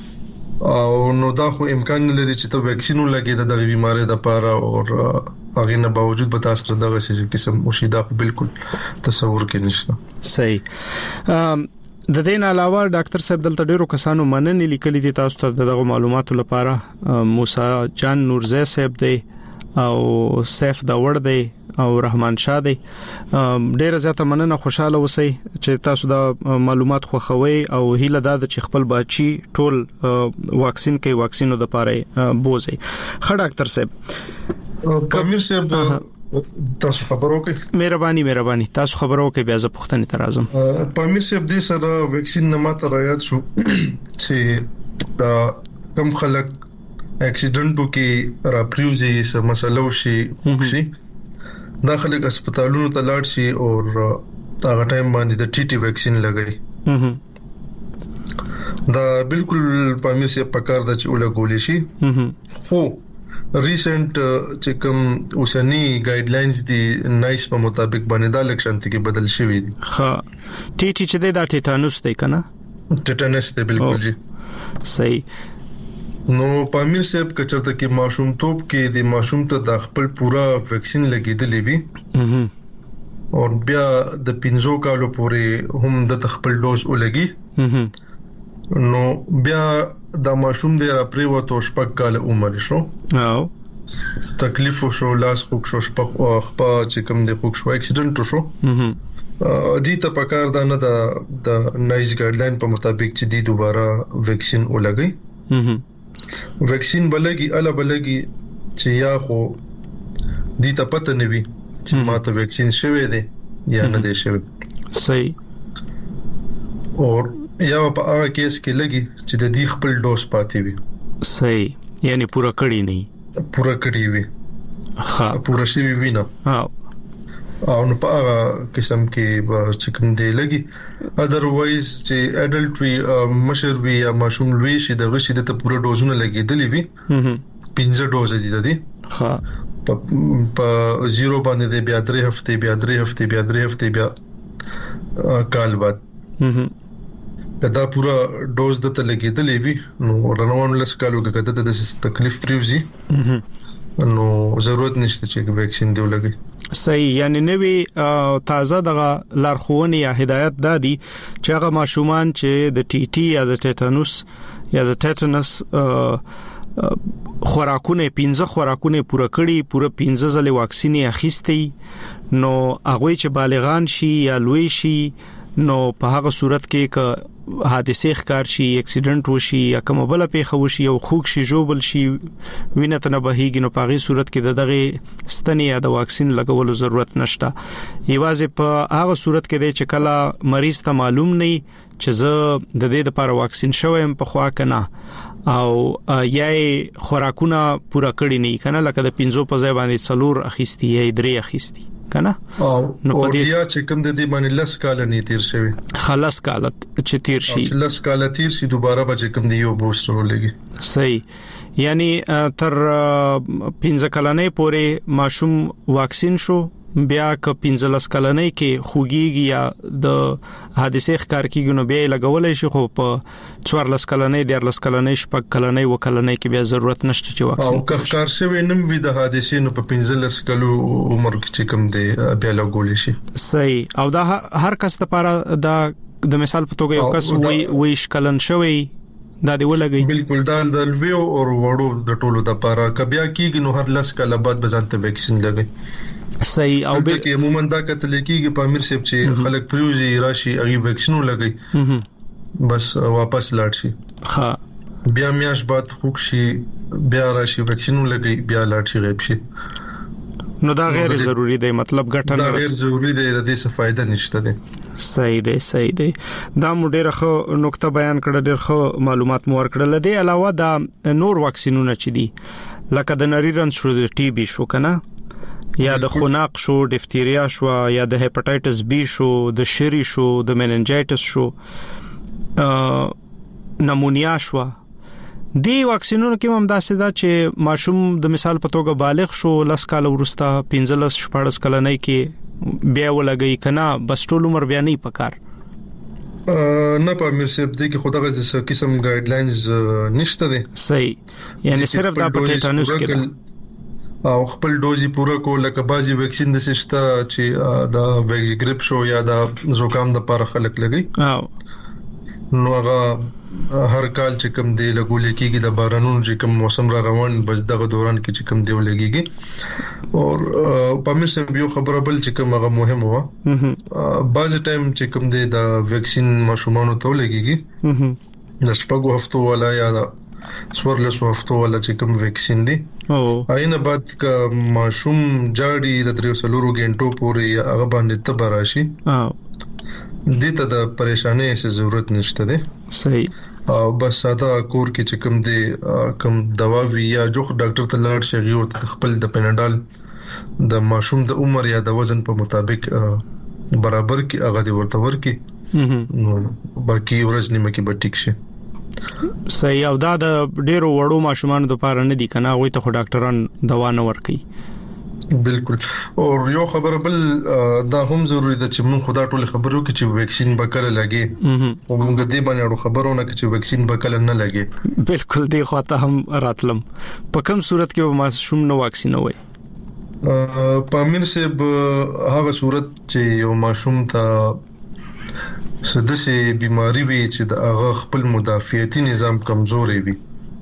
او نو دا خو امکان لري چې ته ویکسین ولګې د بیماری د پاره او هغه نه باوجود به تاسو دغه څه قسم مشیدا بالکل تصور کې نشته.
صحیح. د دې نه علاوه ډاکټر صاحب دلته ډیرو کسانو مننه لیکلي دي تاسو ته دغه معلوماتو لپاره موسی جان نورزی صاحب دی او سیف دا ور دی او رحمان شاه دی ډیره زیاته مننه خوشاله اوسئ چې تاسو دا معلومات خوښوي او هیله دا چې خپل بچي ټول واکسین کوي واکسینو د پاره بوزي. خ ډاکټر صاحب
کمیر صاحب تاسو خبرو کې
مهرباني مهرباني تاسو خبرو کې بیا زه پوښتنه تر اعظم
پامیر صاحب دې سره ویکسین نه ماته رايات شو چې دا کم خلک اکسیډنټو کې را پریوزي سم مسلو شي خوشي دا خلک هسپتالونو ته لاړ شي او هغه ټایم باندې د ټي ټي ویکسین لګي دا بالکل پامیر سي پکار د چې ولګول شي خو ریسنت چې کوم اوسنی ګایډلاینز دي نایس په مطابق باندې دا لکشن ته کې بدل شوی دي.
ها ټي ټي چې دا ټیټانوس دی کنه
ټیټانوس دی بالکل جی
صحیح.
نو پامیر صاحب کچرته کې ماشوم توپ کې د ماشوم ته د خپل پورا ویکسین لګیدلې وي او بیا د پنځو کالو پورې هم د خپل ډوز ولګي نو بیا د ماشوم د راپریوتو شپږ کال عمر شو
او
تکلیف شو لاس خوک شو شپږ او خپل چې کوم د خوک شو اکسیډنټ شو دې ته پکار دا نه د نایس ګایډلاین په مطابق چې دی دوباره ویکسین ولګي ویکسین بلګي اله بلګي چې یا خو دې ته پته نه وي چې ماته ویکسین شوی دی یا نه دی شوی.
صحیح.
او یا په هغه کیس کې لګي چې د دې خپل ډوز پاتې وي.
صحیح یعنی پورا کړی نه
پورا کړی وي ها پورا شوی وي نه
ها
او نو په هغه قسم کې به چې کوم دی لګي اذروایز چې اډلټ وی مشر وی یا ماشوم لوی شي دغه شي د ته پوره ډوزونه لګیدلی وي پنځه ډوز دي د دې ها په زیرو باندې بیا درې هفته بیا درې هفته بیا درې هفته بیا کال بعد کدا پورا ډوز د ته لګیدلې وي نو روانو لس کالو کې کده د تکلیف پریوزي نو ضرورت نشته چې ویکسین دی ولګي
صحیح یعنی نوی تازه دغه لارښوونې یا هدایت دادي چې هغه ماشومان چې د ټي ټي یا د ټیټانوس یا د ټیټانس خوراکونه پنځه خوراکونه پوره کړي پوره پنځه ځله واکسین اخیستي نو هغه چې بالغان شي یا لوی شي نو په هغه صورت کې ک حادثه ښکار شي اکسیډنټ وشي یا کوم بل پیښه وشي او خوک شي جوبل شي وینه ته نه بهيږي نو په هغه صورت کې دغه ستنې یا د واکسین لګولو ضرورت نشته ایوازه په هغه صورت کې د چکلا مریض ته معلوم نه چې زه د دې لپاره واکسین شوم په خوا کنه او یې خوراکونه پوره کړی نه کنه لکه د پنځو په ځای باندې څلور اخیستی یا درې اخیستی کنه
او او بیا چې کوم د دې باندې لس کال نه تیر شوی
خلاص کال چې تیر شي
لس کال تیر شي دوباره به کوم دی یو بوستر ولګي
صحیح یعنی تر پنځه کلنې پورې ماشوم واکسین شو بیا ک پنځه لس کلنې کې خوګيږي یا د حادثه ښکار کیږي نو بیا لګولې شي خو په څوار لس کلنې ډیر لس کلنې شپږ کلنې و کلنې کې بیا ضرورت نشته چې واکسین
او که ښکار شوی نم وي د حادثه نو په پنځه لس کلو عمر کې کوم دی بیا لګولې شي
صحیح او دا هر کس لپاره دا د مثال په توګه یو کس وی وی شکلن شوی دا دی ولګي
بالکل دا د لویو او وړو د ټولو د لپاره کبیا کیږي نو هر لس کاله بعد بزانته ویکسین لګي
صحیح او به
کې عموما دا کتل کېږي په امیر سیب چې خلک پریوزي راشي هغه ویکسین لګي بس واپس لاړ شي
ها
بیا میاش بعد خوک شي بیا راشي ویکسین لګي بیا لاړ شي غیب شي
نو دا غیر ضروری دی مطلب ګټه
نه دا غیر ضروری دی د دې څه فائدہ نشته دی
صحیح دی صحیح دی دا مو ډیره خو نقطه بیان کړه ډیر خو معلومات مو ورکړل دی علاوه دا نور واکسینونه چي دي لکه د نری رنځ شو د ټي بي شو کنه یا د خناق شو ډیفتیریا شو یا د هپاتایټس بی شو د شری شو د میننجایټس شو نمونیا شو دی واکسینونو کې هم داسې دا چې ماشوم د مثال په توګه بالغ شو لس کال ورسته پنځه لس شپږ کلنۍ کې بیا ولګي کنه بس ټول عمر بیا نه پکار
نه په امیر سیب دی کې خدای غږ قسم ګایډلاینز نشته دي
صحیح یعنی صرف دا په ټیټانوس کې
او خپل دوزي پوره کول لکه بازي ویکسین د سشته چې دا ویکس ګریپ شو یا دا زوکام د لپاره خلک لګي
او
نو هغه هر کال چې کوم دی لګول کېږي د بارانونو چې کوم موسم را روان بس دغه دوران کې چې کوم دی ولګيږي او په مې سم یو خبره بل چې کوم هغه مهم و بعض ټایم چې کوم دی د ویکسین ماشومانو ته ولګيږي د شپږو هفتو ولا یا سوړلس هفتو ولا چې کوم ویکسین دی
او
اینه بعد ک ماشوم جاړي د درې سلورو غنټو پورې هغه باندې تبراشي
او
دته د پریشانی هیڅ ضرورت نشته دی
صحیح
او بس ساده کور کې چې کوم دی کوم دوا وی یا جو ډاکټر ته لاړ شي او خپل د پیناډال د ماشوم د عمر یا د وزن په مطابق برابر کې هغه دی ورته ورکی نو باقي ورځ نیمه کې به ټیک شي
صحیح او دا د ډیرو وړو ماشومان د پاره نه دي کنه وای ته ډاکټران دوا نه ورکي
بالکل او یو خبره بل دا هم ضروری ده چې موږ خدا ټول خبرو کې چې ویکسین بکله لګي او موږ دې باندې خبرونه کې چې ویکسین بکله نه لګي
بالکل دی خو ته هم راتلم په کوم صورت کې ماشوم نو واکسین وای
په امیر سیب هغه صورت چې یو ماشوم ته سدسي بيماري وي چې د هغه خپل مدافعتي نظام کمزوري وي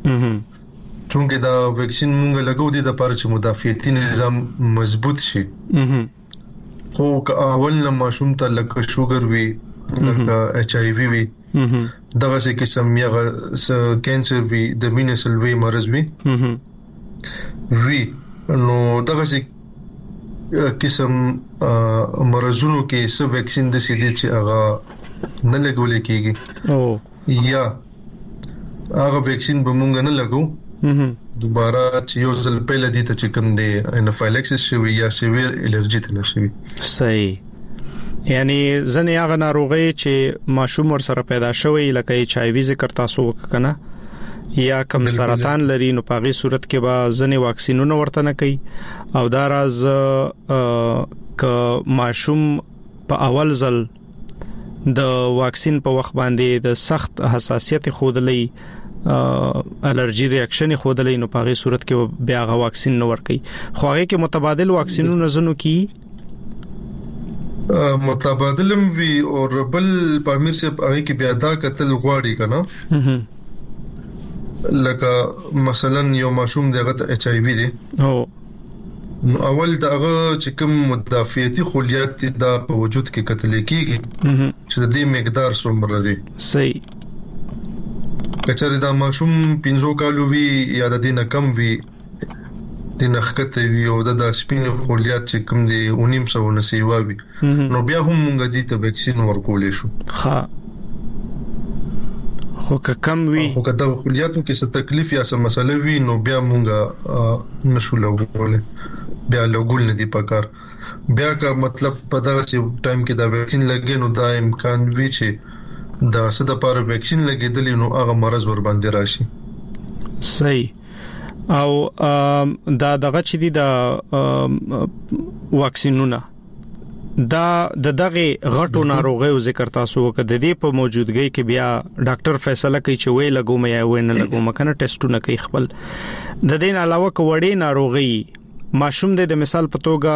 چونګه دا ویکسین مونږ لګو دي د لپاره چې مدافعتي نظام مضبوط شي خو که اول نه ماشوم ته لکه شوګر وي لکه ایچ آی وی وي دغه څه قسم یا کینسر وي د وینې سلوي مرز وي وی نو دغه څه قسم مرزونو کې څه ویکسین د سې دي چې هغه نه لګول کېږي
او
یا هغه ویکسین به مونږ نه لګو دوباره چې یو ځل په لدی ته چې کوم دی انافایلکسس شوی یا سیویر الرجی ته نشوي
صحیح یعنی ځنې هغه ناروغي چې ماشوم ور سره پیدا شوی لکه ایچ آی وی ذکر تاسو وکنه یا کم سرطان لري نو په غي صورت کې به ځنې واکسینونه ورته نه کوي او دا راز ک ماشوم په اول ځل د واکسین په وخت باندې د سخت حساسیت خودلې الرجی ریاکشن خودلې نو په هغه صورت کې بیا غو واکسین نه ورکي خو هغه کې متبادل واکسینونه زنو کې
متبادلم وی او بل پامیر سے هغه کې بیا دا قتل غواړي کنه لکه مثلا یو ماشوم دغه ایچ آی وی دی
او
نو اول دغه چې کوم مدافعتي خلیات دا په وجود کې قتل کیږي چې د دې مقدار څومره دی
صحیح
کچره دا ماشوم پنځو کالو وی یا د دې نه کم وی د نخکته وی او د سپین خلیات چې کوم دی اونیم سو نسیوا وی نو بیا هم موږ دې ته ویکسین ورکولې شو
ها خو کم وی
خو کدا خلیاتو کې څه تکلیف یا څه مسله وی نو بیا موږ نشو لګولې بیا لګول نه دی پکار بیا کا مطلب په دا چې ټایم کې دا ویکسین لګې نو دا امکان وی چې دا څه د پاره ویکسین لګېدل نو هغه مرز ور باندې راشي
صحیح او دا دغه چې دی دا واکسینونه دا د دغه غټو ناروغیو ذکر تاسو وکړه د دې په موجودګۍ کې بیا ډاکټر فیصله کوي چې وې لګوم یا وې نه لګوم کنه ټیسټونه کوي خپل د دې علاوه کوړې ناروغي ماشوم د مثال په توګه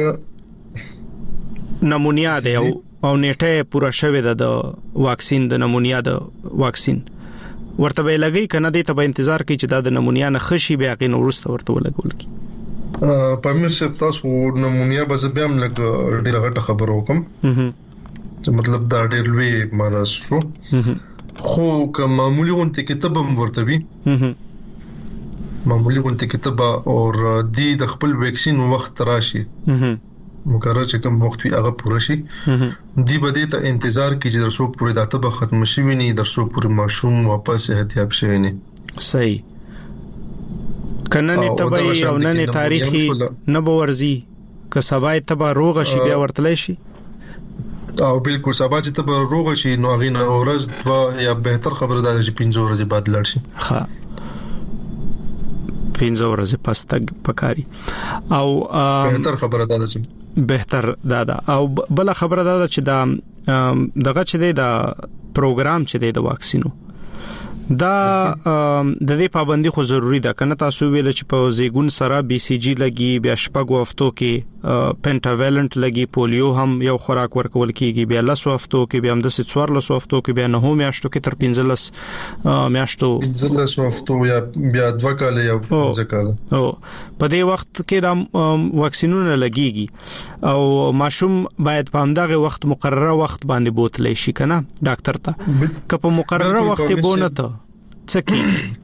نمونیا دی او او نیټه پورا شوه د واکسین د نمونیا د واکسین ورته به لګي کنه دې ته به انتظار کوي چې د نمونیا نه خشي بیا کې نورسته ورته ولګول کی
پامیر سے تاسو نمونیا به بیا هم لګ ډیره غټه خبر وکم چې مطلب دا ډیر لوی مرض شو خو که معمولی غونټه کتاب هم ورته وي معمولی غونټه کتاب او دی د خپل ویکسین وخت راشي مقرر چې کوم وخت وي هغه پوره شي دی به دې ته انتظار کوي چې درسو پوره داته به ختم شي ویني درسو پوره ماشوم واپس احتیاط شي ویني
صحیح کنه نه تبې او نه تاریخي نه بورزي که سبا ته به روغ شي بیا ورتلې شي
او بالکل سبا چې ته به روغ شي نو غي نه ورځ وا یا بهتر خبره ده چې پنځه ورځې بعد لاړ شي
ها پنځه ورځې پس تک پکاري او
بهتر خبره ده چې
بهتر دا دا او بل خبره دا چې دا دغه چې دا پروګرام چې د واکسینو دا د دې پابندي خو ضروری ده کنه تاسو ویل چې په زیګون سره بي سي جي لګي بیا شپږو هفتو کې پنټاویلنت لګي پولیو هم یو خوراک ورکول کیږي بیا لسو هفتو کې بیا هم د څوار لسو هفتو کې بیا نه هم میاشتو کې تر پنځلس میاشتو
پنځلس هفتو یا بیا دوه کال یا څه کال
او په دې وخت کې دا واکسینونه لګيږي او ماشوم باید په همدغه وخت مقرره وخت باندې بوتلی شي کنه ډاکټر ته که په مقرره وخت بونه ته څکی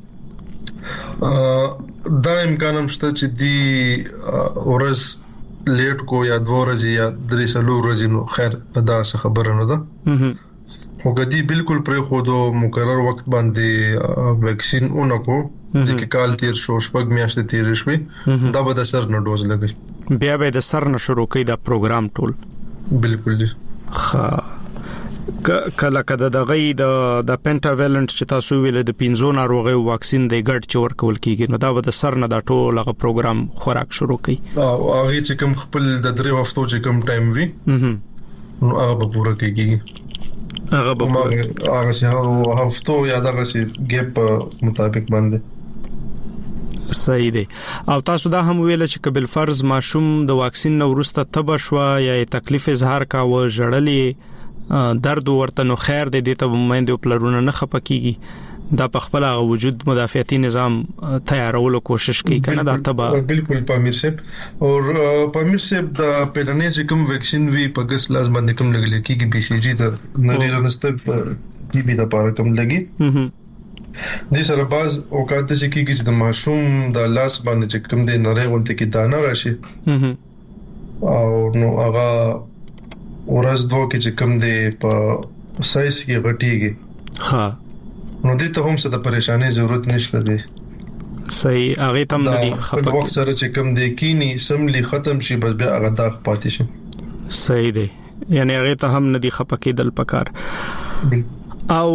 دا امکان هم شته چې دی ورځ لیټ کو یا دوه ورځې یا درې څلور ورځې نو خیر دا څه خبره نه ده خو کدی بالکل پر خو دو مقرر وخت باندې ویکسین اونکو چې کال تیر شو شپږ میاشتې تیر شوې دا به د سر نه ډوز لګي
بیا به د سر نه شروع کړي دا پروګرام ټول
بالکل
ښه کله کده د غي د د پنټاویلنت چې تاسو ویل د پینزو ناروغي واکسین د ګډ چور کول کیږي نو دا به د سر نه دا ټول هغه پروګرام خوراک شروع کړي
او هغه چې کوم خپل د درې هفتو چې کوم ټایم وي نو هغه به پوره کیږي
هغه به
هغه چې هفتو یا دغه چې ګیپ مطابق باندې
صحیح دی او تاسو دا هم ویل چې قبل فرض ماشوم د واکسین نو وروسته تب شو یا تکلیف اظهار کا و جړلې درد ورته نو خیر دې ته ومنده پلرونه نه خپکیږي دا په خپل وجود مدافعتي نظام تیارولو کوشش کوي کنه دا تبا
بالکل پامیر صاحب او پامیر صاحب دا پهلنې چې کوم ویکسین وی په ګس لاس باندې کوم لګل کیږي بي سي جي ته نری رنسته ټي بي دا پاره کوم لګي د سره باز او کاته چې کیږي چې د ماشوم د لاس باندې چې کوم د نری غونټه کې دانه راشي او نو هغه ورځ دوه کې چې کوم دی په سایز کې غټيږي
ها
نو دې ته هم څه د پریشانی ضرورت نشته دی
صحیح هغه تم نه دی
خپل وخت سره چې کوم دی کینی سملی ختم شي بس بیا هغه داغ پاتې شي
صحیح دی یعنی هغه ته هم نه دی خپکیدل پکار او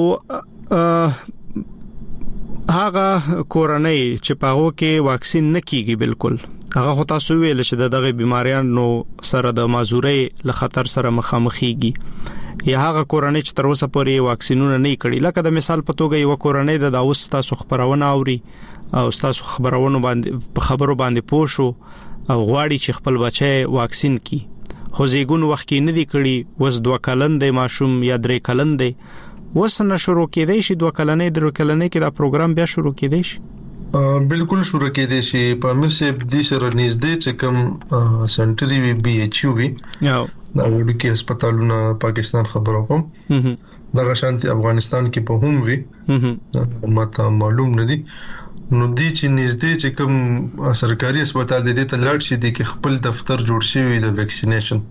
هغه کورنۍ چې پاغو کې واکسین نه کیږي بالکل هغه خو تاسو ویل چې دغه بیماریانو سره د مازورۍ له خطر سره مخامخېږي یا هغه کورنۍ چې تر اوسه پورې واکسینونه نه کړي، لکه د مثال په توګه یو کورنۍ د اوس تاسو خبرونه اوري او تاسو خبرونه باندې په خبرو باندې پوښو او غواړي چې خپل بچي واکسین کړي، خو زیګون وخت کې نه دی کړي، وس دوه کلن دی ماشوم یا درې کلن دی، وس نه شروع کېدای شي دوه کلنې درې کلنې کې دا پروګرام بیا شروع کېدای شي؟
بالکل شروع کېدای شي. په امیر صاحب د سره نږدې چې کوم سنټري وی بي ایچ یو وی
یو
دا وړوکی هسپتالونه پاکستان خبرو کوم دا شانتي افغانستان کې په هم وی ماته معلوم نه دي، نو دي چې نږدې چې کوم سرکاري هسپتال دي ته لاړ شي د خپل دفتر جوړ شي د ویکسینیشن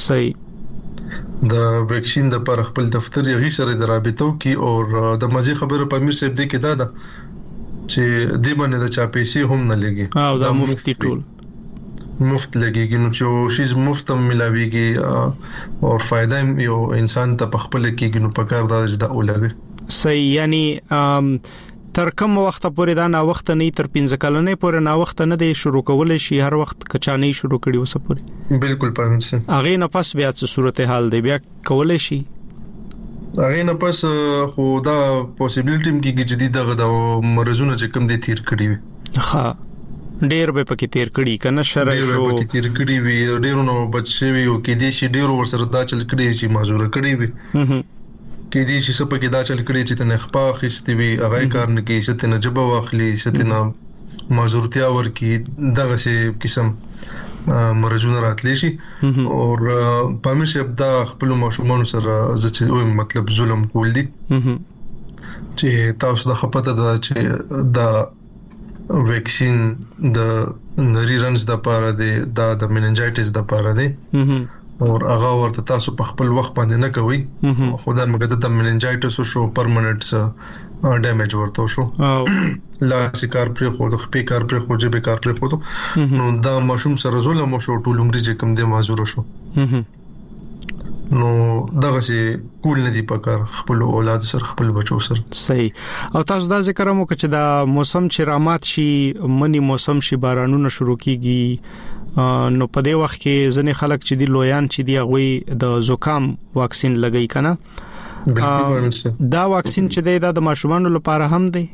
صحیح
د ویکسین د پر خپل دفتر یې سره د رابطو کې او د مزي خبره په امیر صاحب دی کې دا ده چې دی باندې د چا پیسې هم نه لګي
او دا مفتی ټول
مفت لګيږي، نو چې شیز مفت هم ملاويږي او فائدہ یو انسان ته په خپل کېږي، نو په کار دا د اولګي
صحیح. یعنی تر کوم وخت پورې دا نا وخت نه تر پنځه کلنې پورې نا وخت نه دی شروع کول شي، هر وخت کچانه شروع کړي وسه پورې
بالکل پامن سي
اغه نه پس بیا څه صورتحال دی بیا کول شي
اغه نه پس خو دا پوسیبিলিټی کې جدي دغه د مرزونه چې کوم دي تیر کړي وي
ها ډېر به پکې تیر کړي کنه شرع شو
ډېر پکې تیر کړي وي ډېر نو بچي وي او کې دي شي ډېر ور سره دا چل کړي چې معذور کړي وي کې دي چې سپه کې دا چل کړي چې تنه خپا خستې وي هغه کار نه کې ستنه جبه واخلي ستنه معذورتیا ورکی دغه سي قسم مرزونه راتلی شي او په مشه ابدا خپل ماشومان سره چې مطلب ظلم کول دي چې تاسو د خپته د چې د ویکسین د نری رنز د پاره دی دا د مننجایټس د پاره دی او هغه ورته تاسو په خپل وخت باندې نه کوي، خدای مګد د مننجایټس شو پرمننټ ډیمیج ورته شو لا سکار پر خو د خپې کار پر خو جبه کار پر خو نو دا ماشوم سره ظلم شو ټول عمر چې کوم دی معذور شو، نو دغه سي کول نه دی پکار خپل اولاد سره خپل بچو سره
صحیح. او تاسو دا ذکر مو چې دا موسم چې رامات شي منی موسم شي بارانونه شروع کیږي، نو په دې وخت کې ځنې خلک چې دی لویان چې دی هغه د زکام واکسین لګی کنه، دا واکسین چې دی دا د ماشومانو لپاره هم دی؟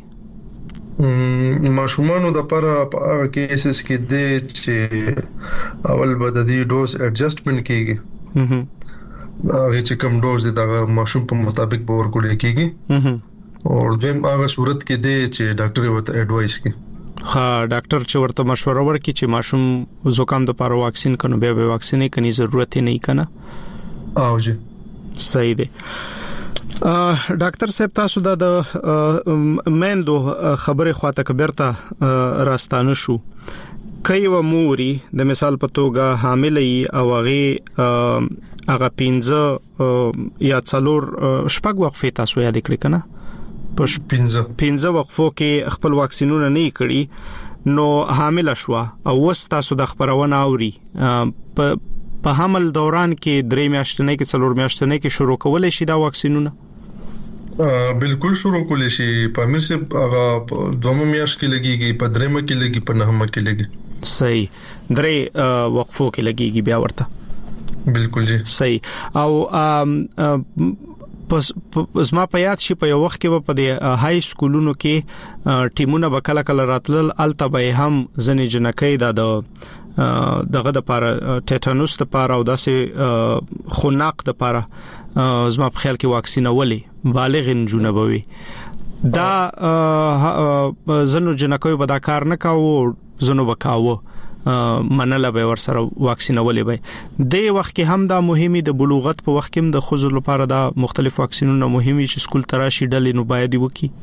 ماشومانو د لپاره په هغه کیسز کې دی چې اول به د دې ډوز ایڈجسټمنټ کیږي، هغه چې کوم ډوز دی دا ماشوم په مطابق به ورکول کیږي، او دیم هغه صورت کې دی چې ډاکټر ورته ایڈوایس کوي
ها ډاکټر چې ورته مشوره ورکړي چې ماشوم زکام د لپاره واکسین کنو بیا به واکسین کني ضرورت نه کنه.
او جی
صحیح دی. ډاکټر صاحب تاسو د مندو خبره خواته کبرته راستانه شو کای و موري د مثال په توګه حاملې او هغه هغه پینځه یا څلور شپږ وقفه تاسو یاد کړئ کنه په
پینځه
پینځه وقفو کې خپل واکسینونه نه کړي نو حامل شو او وستا سود خبرونه اوري په په حمل دوران کې درې میاشتې کې څلور میاشتې کې شروع کولای شي دا واکسینونه؟
بالکل شروع کولای شي. په امیر سه هغه دوه میاشتې کې لګيږي، په درېمه کې لګي، په نهمه کې لګي.
صحیح. درې وقفو کې لګيږي بیا ورته.
بالکل جی
صحیح. او پس زما په یاد شي په یو وخت کې په د های سکولونو کې ټیمونه وکاله کله راتلل التبه هم ځنې جنکې د دغه د پاره ټیټانوس د پاره او داسې خناق د پاره زما په خیال کې واکسینولې بالغ جنونه بوي دا زنو جنکې به دا کار نه کاوه زنو وکاوه منله به ور سره واکسینولې به د وخت کې هم دا مهمه د بلوغت په وخت کې د خوځو لپاره دا مختلف واکسینونه مهمه چې سکول تراشي ډلې نو باید وکي.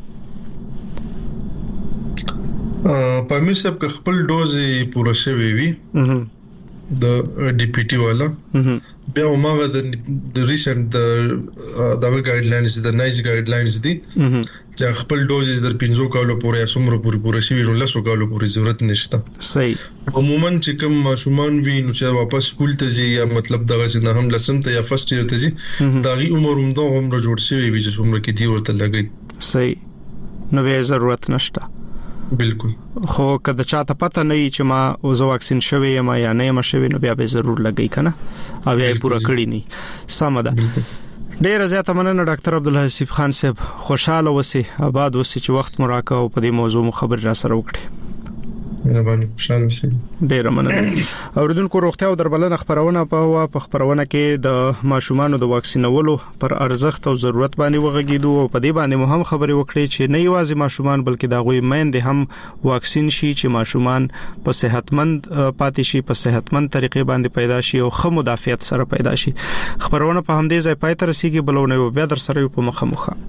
په امیر صاحب که خپل ډوز پوره شوی وي د ډي پی ټي والا بیا موږ د ریسنت د ګایډلاینز د نایس ګایډلاینز دي چې خپل ډوز در پنځو کالو پورې سمره پورې پوره شوی نو لاسو کالو پورې ضرورت نشته.
صحیح.
عموما چې کوم ماشومان وي نو چې واپس سکول ته ځي یا مطلب دغه نه هم لسم ته یا فرست ایئر ته ځي دا غي عمر هم دا عمر جوړ شوی وي چې عمر کې دی ورته لګي.
صحیح. نو به ضرورت نشته.
بالکل.
خو کله چاته پته نه وي چې ما اوس واکسین شوی یم یا نه یم شوی نو بیا به ضرور لګی کنه او بیا پورا کړی نه سم ده. ډیر زیاته مننه ډاکټر عبدالحسیب خان صاحب. خوشاله اوسئ، آباد اوسئ چې وخت مو راکړ او په دې موضوع مو خبرې را سره وکړي.
مهرباني خوشاله شئ.
ډیر مننه. اوریدونکو روغتیا او درملنه خبرونه په خبرونه کې د ماشومانو د واکسینولو پر ارزښت او ضرورت باندې وغږیدو او په دې باندې مو هم خبرې وکړې چې نه یوازې ماشومان بلکې د غوي میندې هم واکسین شي چې ماشومان په صحتمند پاتې شي، په صحتمند طریقې باندې پیدا شي او ښه مدافعت سره پیدا شي. خبرونه په همدې ځای پای ته رسیدي، بلونه بیا در سره په مخه مخه.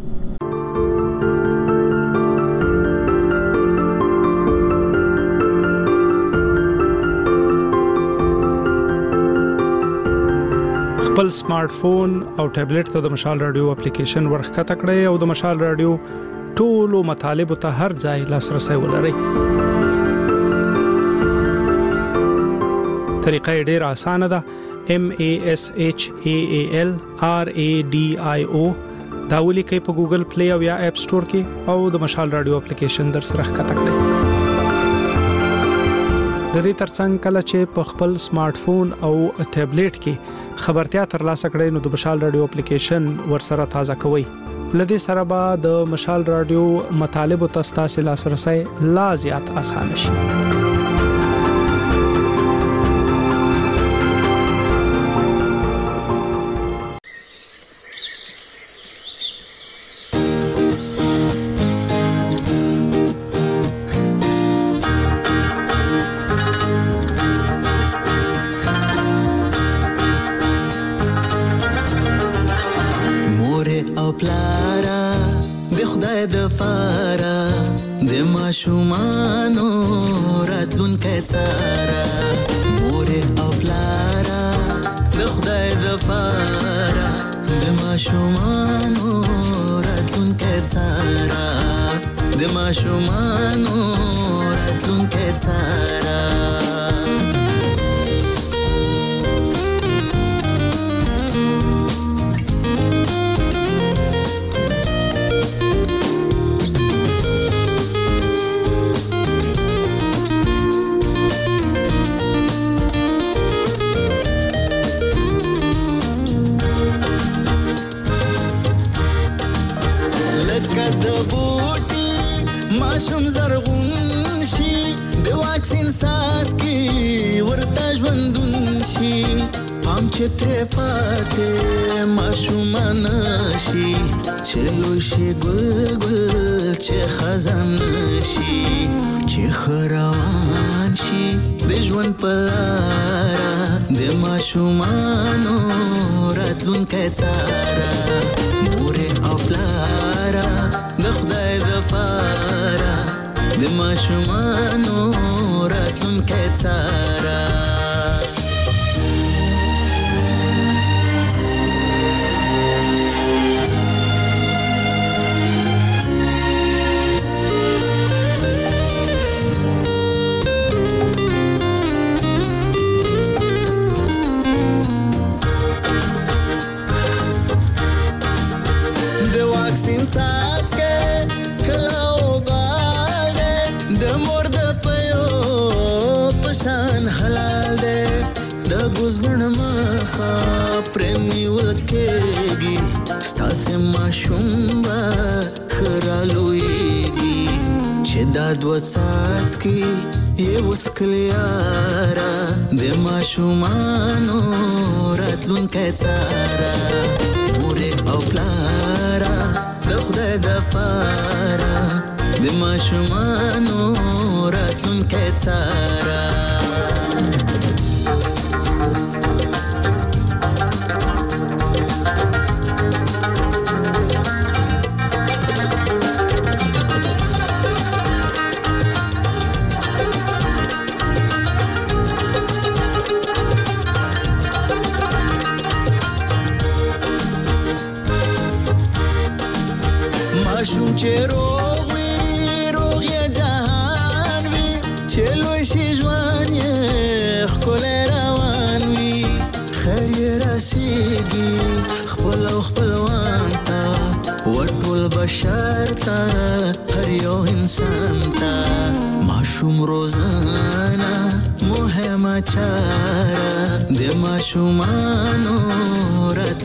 خپل سمارټ فون او ټابلیټ ته د مشال رادیو اپلیکیشن ورخته کړئ او د مشال رادیو ټولو مطالبه ته هر ځای لاسرسي ولرئ. طریقه ډیره اسانه ده. M A S H A A L R A D I O دا ولیکئ په ګوګل پلی او یا اپ سٹور کې او د مشال رادیو اپلیکیشن در سره ښکته کړئ. د دې ترڅنګ کله چې په خپل سمارټ فون او ټابلیټ کې خبرتیا ترلاسه کړئ نو د مشال رادیو اپلیکیشن ورسره تازه کوئ. لدې سره به د مشال رادیو مطالب او تاسو لاسرسي لا زیات اسانه شي.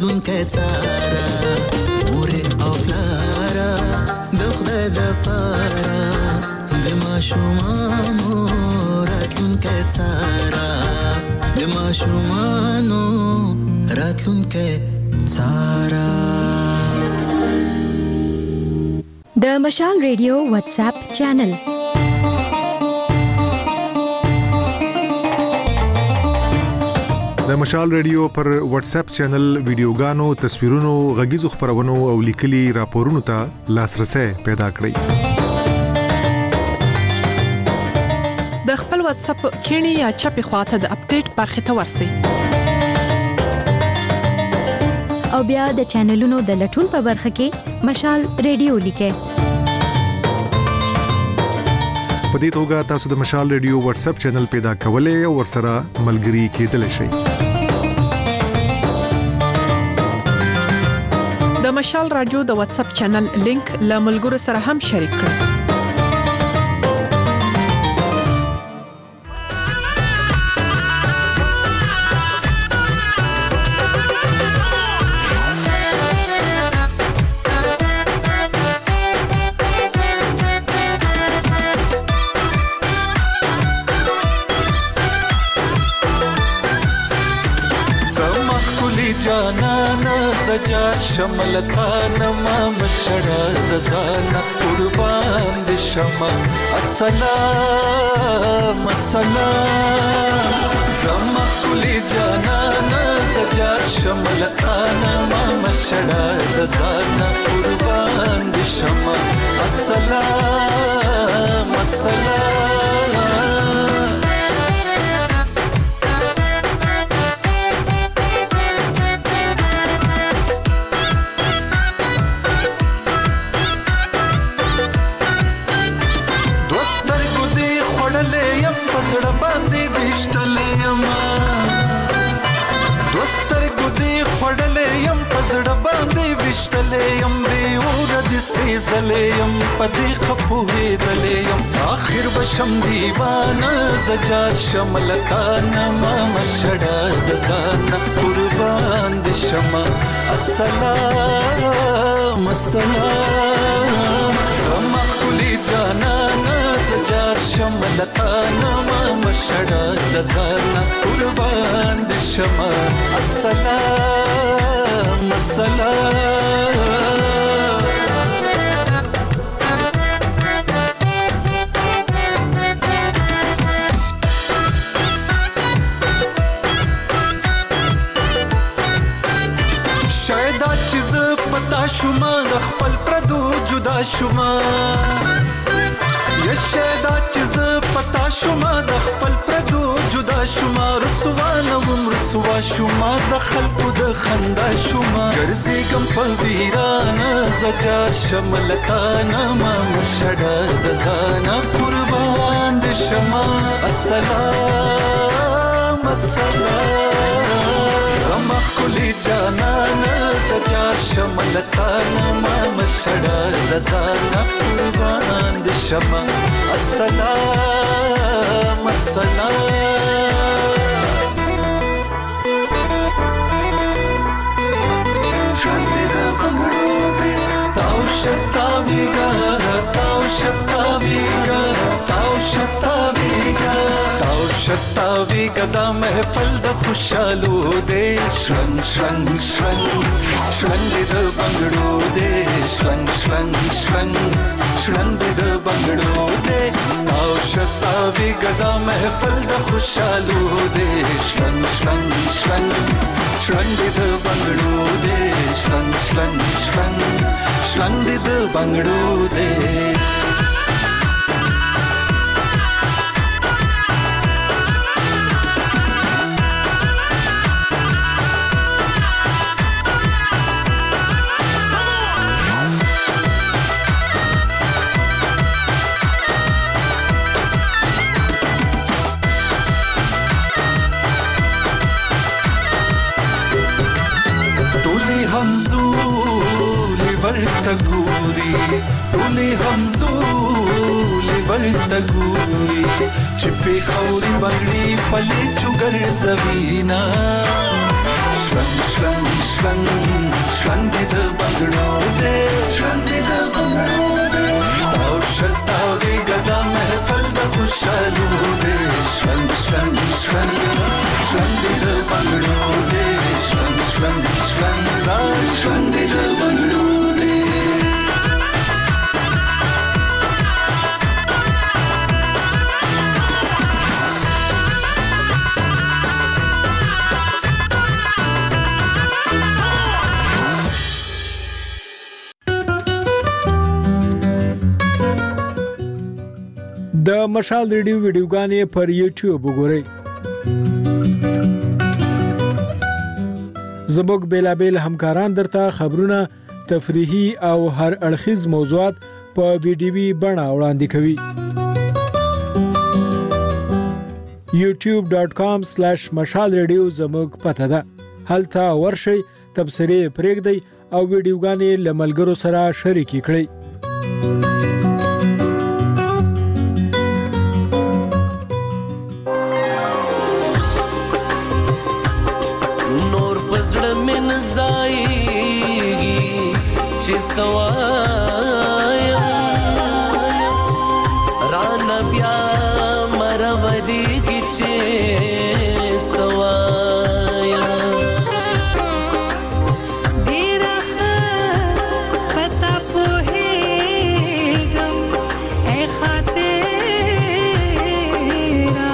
راتلونکي څارا مور او پلار د خدای د پاره د ماشومانو راتلونکي څارا د ماشومانو راتلونکي څارا.
د مشال ریډیو واتس اپ چینل
د مشال ریډیو پر واتس اپ چینل ویډیوګانو، تصویرونو، غږیزو خبرونو او لیکلي راپورونو ته لاسرسي پیدا کړئ.
د خپل واتس اپ کینی یا چپی خواته د اپډیټ برخه ته ورسی
او بیا د چینلونو د لټون په برخه کې مشال ریډیو لیکه.
په دې توګه تاسو د مشال ریډیو واتس اپ چینل پیدا کولای او ورسره ملګري کېدلی شئ.
د مشال رادیو د واتس اپ چینل لینک له ملګرو سره هم شریک کړئ.
شملتان ما مشړه د ځان قربان دي شمه السلام السلام زما کلی جانان سجاد شملتان ما مشړه د ځان قربان دي شمه السلام السلام. یم دی اور د سیزلیم پدې خپوې دلیم اخر بشم دیوانه زجا شملتان ما مشړه د ځان قربان دي شمه السلام السلام زما کلی جانان زجا شملتان ما مشړه د ځان قربان دي شمه السلام السلام. شاید چیز پتا شوما د خپل پردو جدا شوما یا شاید چیز پتا شوما د خپل پردو جدا شوما رسوا نوم رسوا شوما د خلکو د خندا شوما ګرځي کم په ویرانه زجا شملتان ما مشړه د ځان قربان دي شمه السلام السلام زما کلی جانان زجا شملتان ما مشړه د ځان قربان دي شمه السلام السلام. شتاویگا تاو شتاویگا تاو شتاویگا تاو شتاویگا دا محفل د خوشالو دے شرنگ شرنگ شرنگ شرنگ د بنگړو دے شرنگ شرنگ شرنگ شرنگ د بنگړو دے تاو شتاویگا دا محفل د خوشالو دے شرنگ شرنگ شرنگ شرنگ د بنگړو دے شرنگ شرنگ شرنگ شرنگ د بنگړو دے. ورتګوري ټولې همزولې ورتګوري چې په خوري بغړي پلي چوګر زوینا شرنګ شرنګ شرنګ شرنګ د بنگړو دې شرنګ د بنگړو دې تاو شتاوي ګدا محفل د خوشالو دې شرنګ شرنګ شرنګ شرنګ د بنگړو دې شرنګ شرنګ شرنګ شرنګ د بنگړو دې
د مشال ریډیو ویډیوګانې پر یوټیوب وګورئ. زموږ بیلابل همکاران درته خبرونه، تفریحي او هر اړخیز موضوعات په ویډیوي بڼه وړاندې کوي. یوټیوب ډاٹ کام سلیش مشال ریډیو زموږ پته ده. هلته ورشئ، تبصرې پرېږدئ او ویډیوګانې له ملګرو سره شریکې کړئ.
من زایږي چې سوایا ران بیا مرودي کی چې سوایا ډیره پتا په هیګم اے خاطرا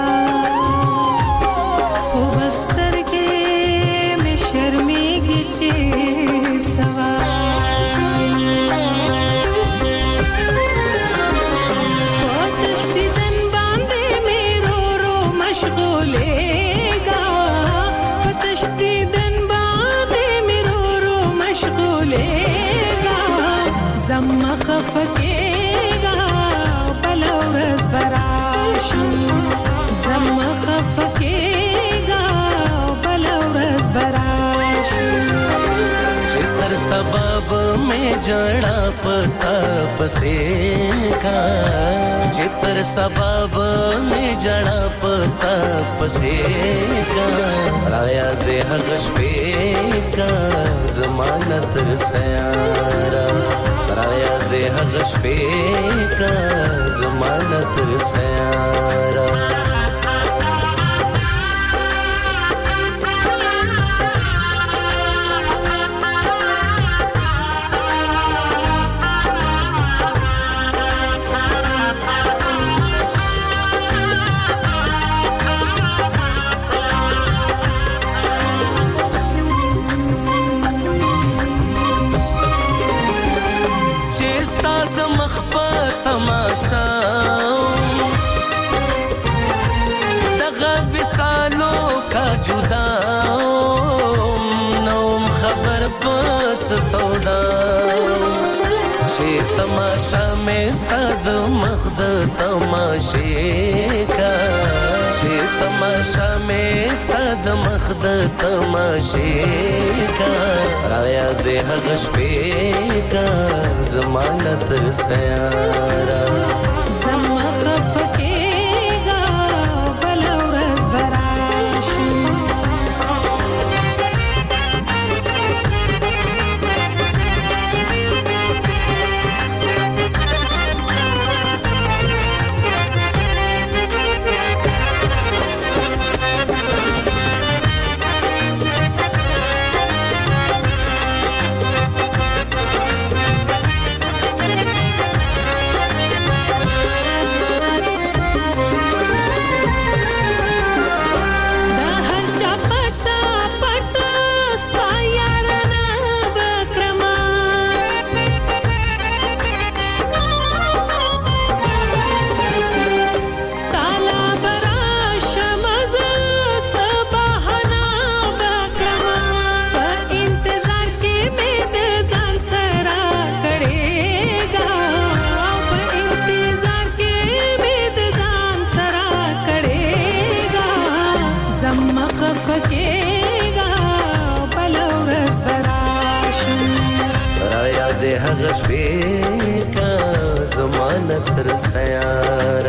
خو بستر کې شرمېږي چې سوا پتشتیدن باندې میرو رو مشغولېږه پتشتیدن باندې میرو رو مشغولېږه زما خفقېږه بل ورځ براشي زما خفقېږه بل ورځ براشي چتر سبب میں جڑا پتا پسے کا چتر سبب میں جڑا پتا پسے کا رایا دے حغش پہ کا ضمانت سیارا رایا دے حغش پہ کا ضمانت سیارا دغه وسالو کا جدا نوم خبر پس سودا چې تماشا میں صد مخد تماشے کا چې تماشا میں صد مخد تماشے کا رایا دے حغش پہ کا ضمانت سیارا زما خفقېږه بل ورځ براشي هغه شپې کا زمانت تر سیار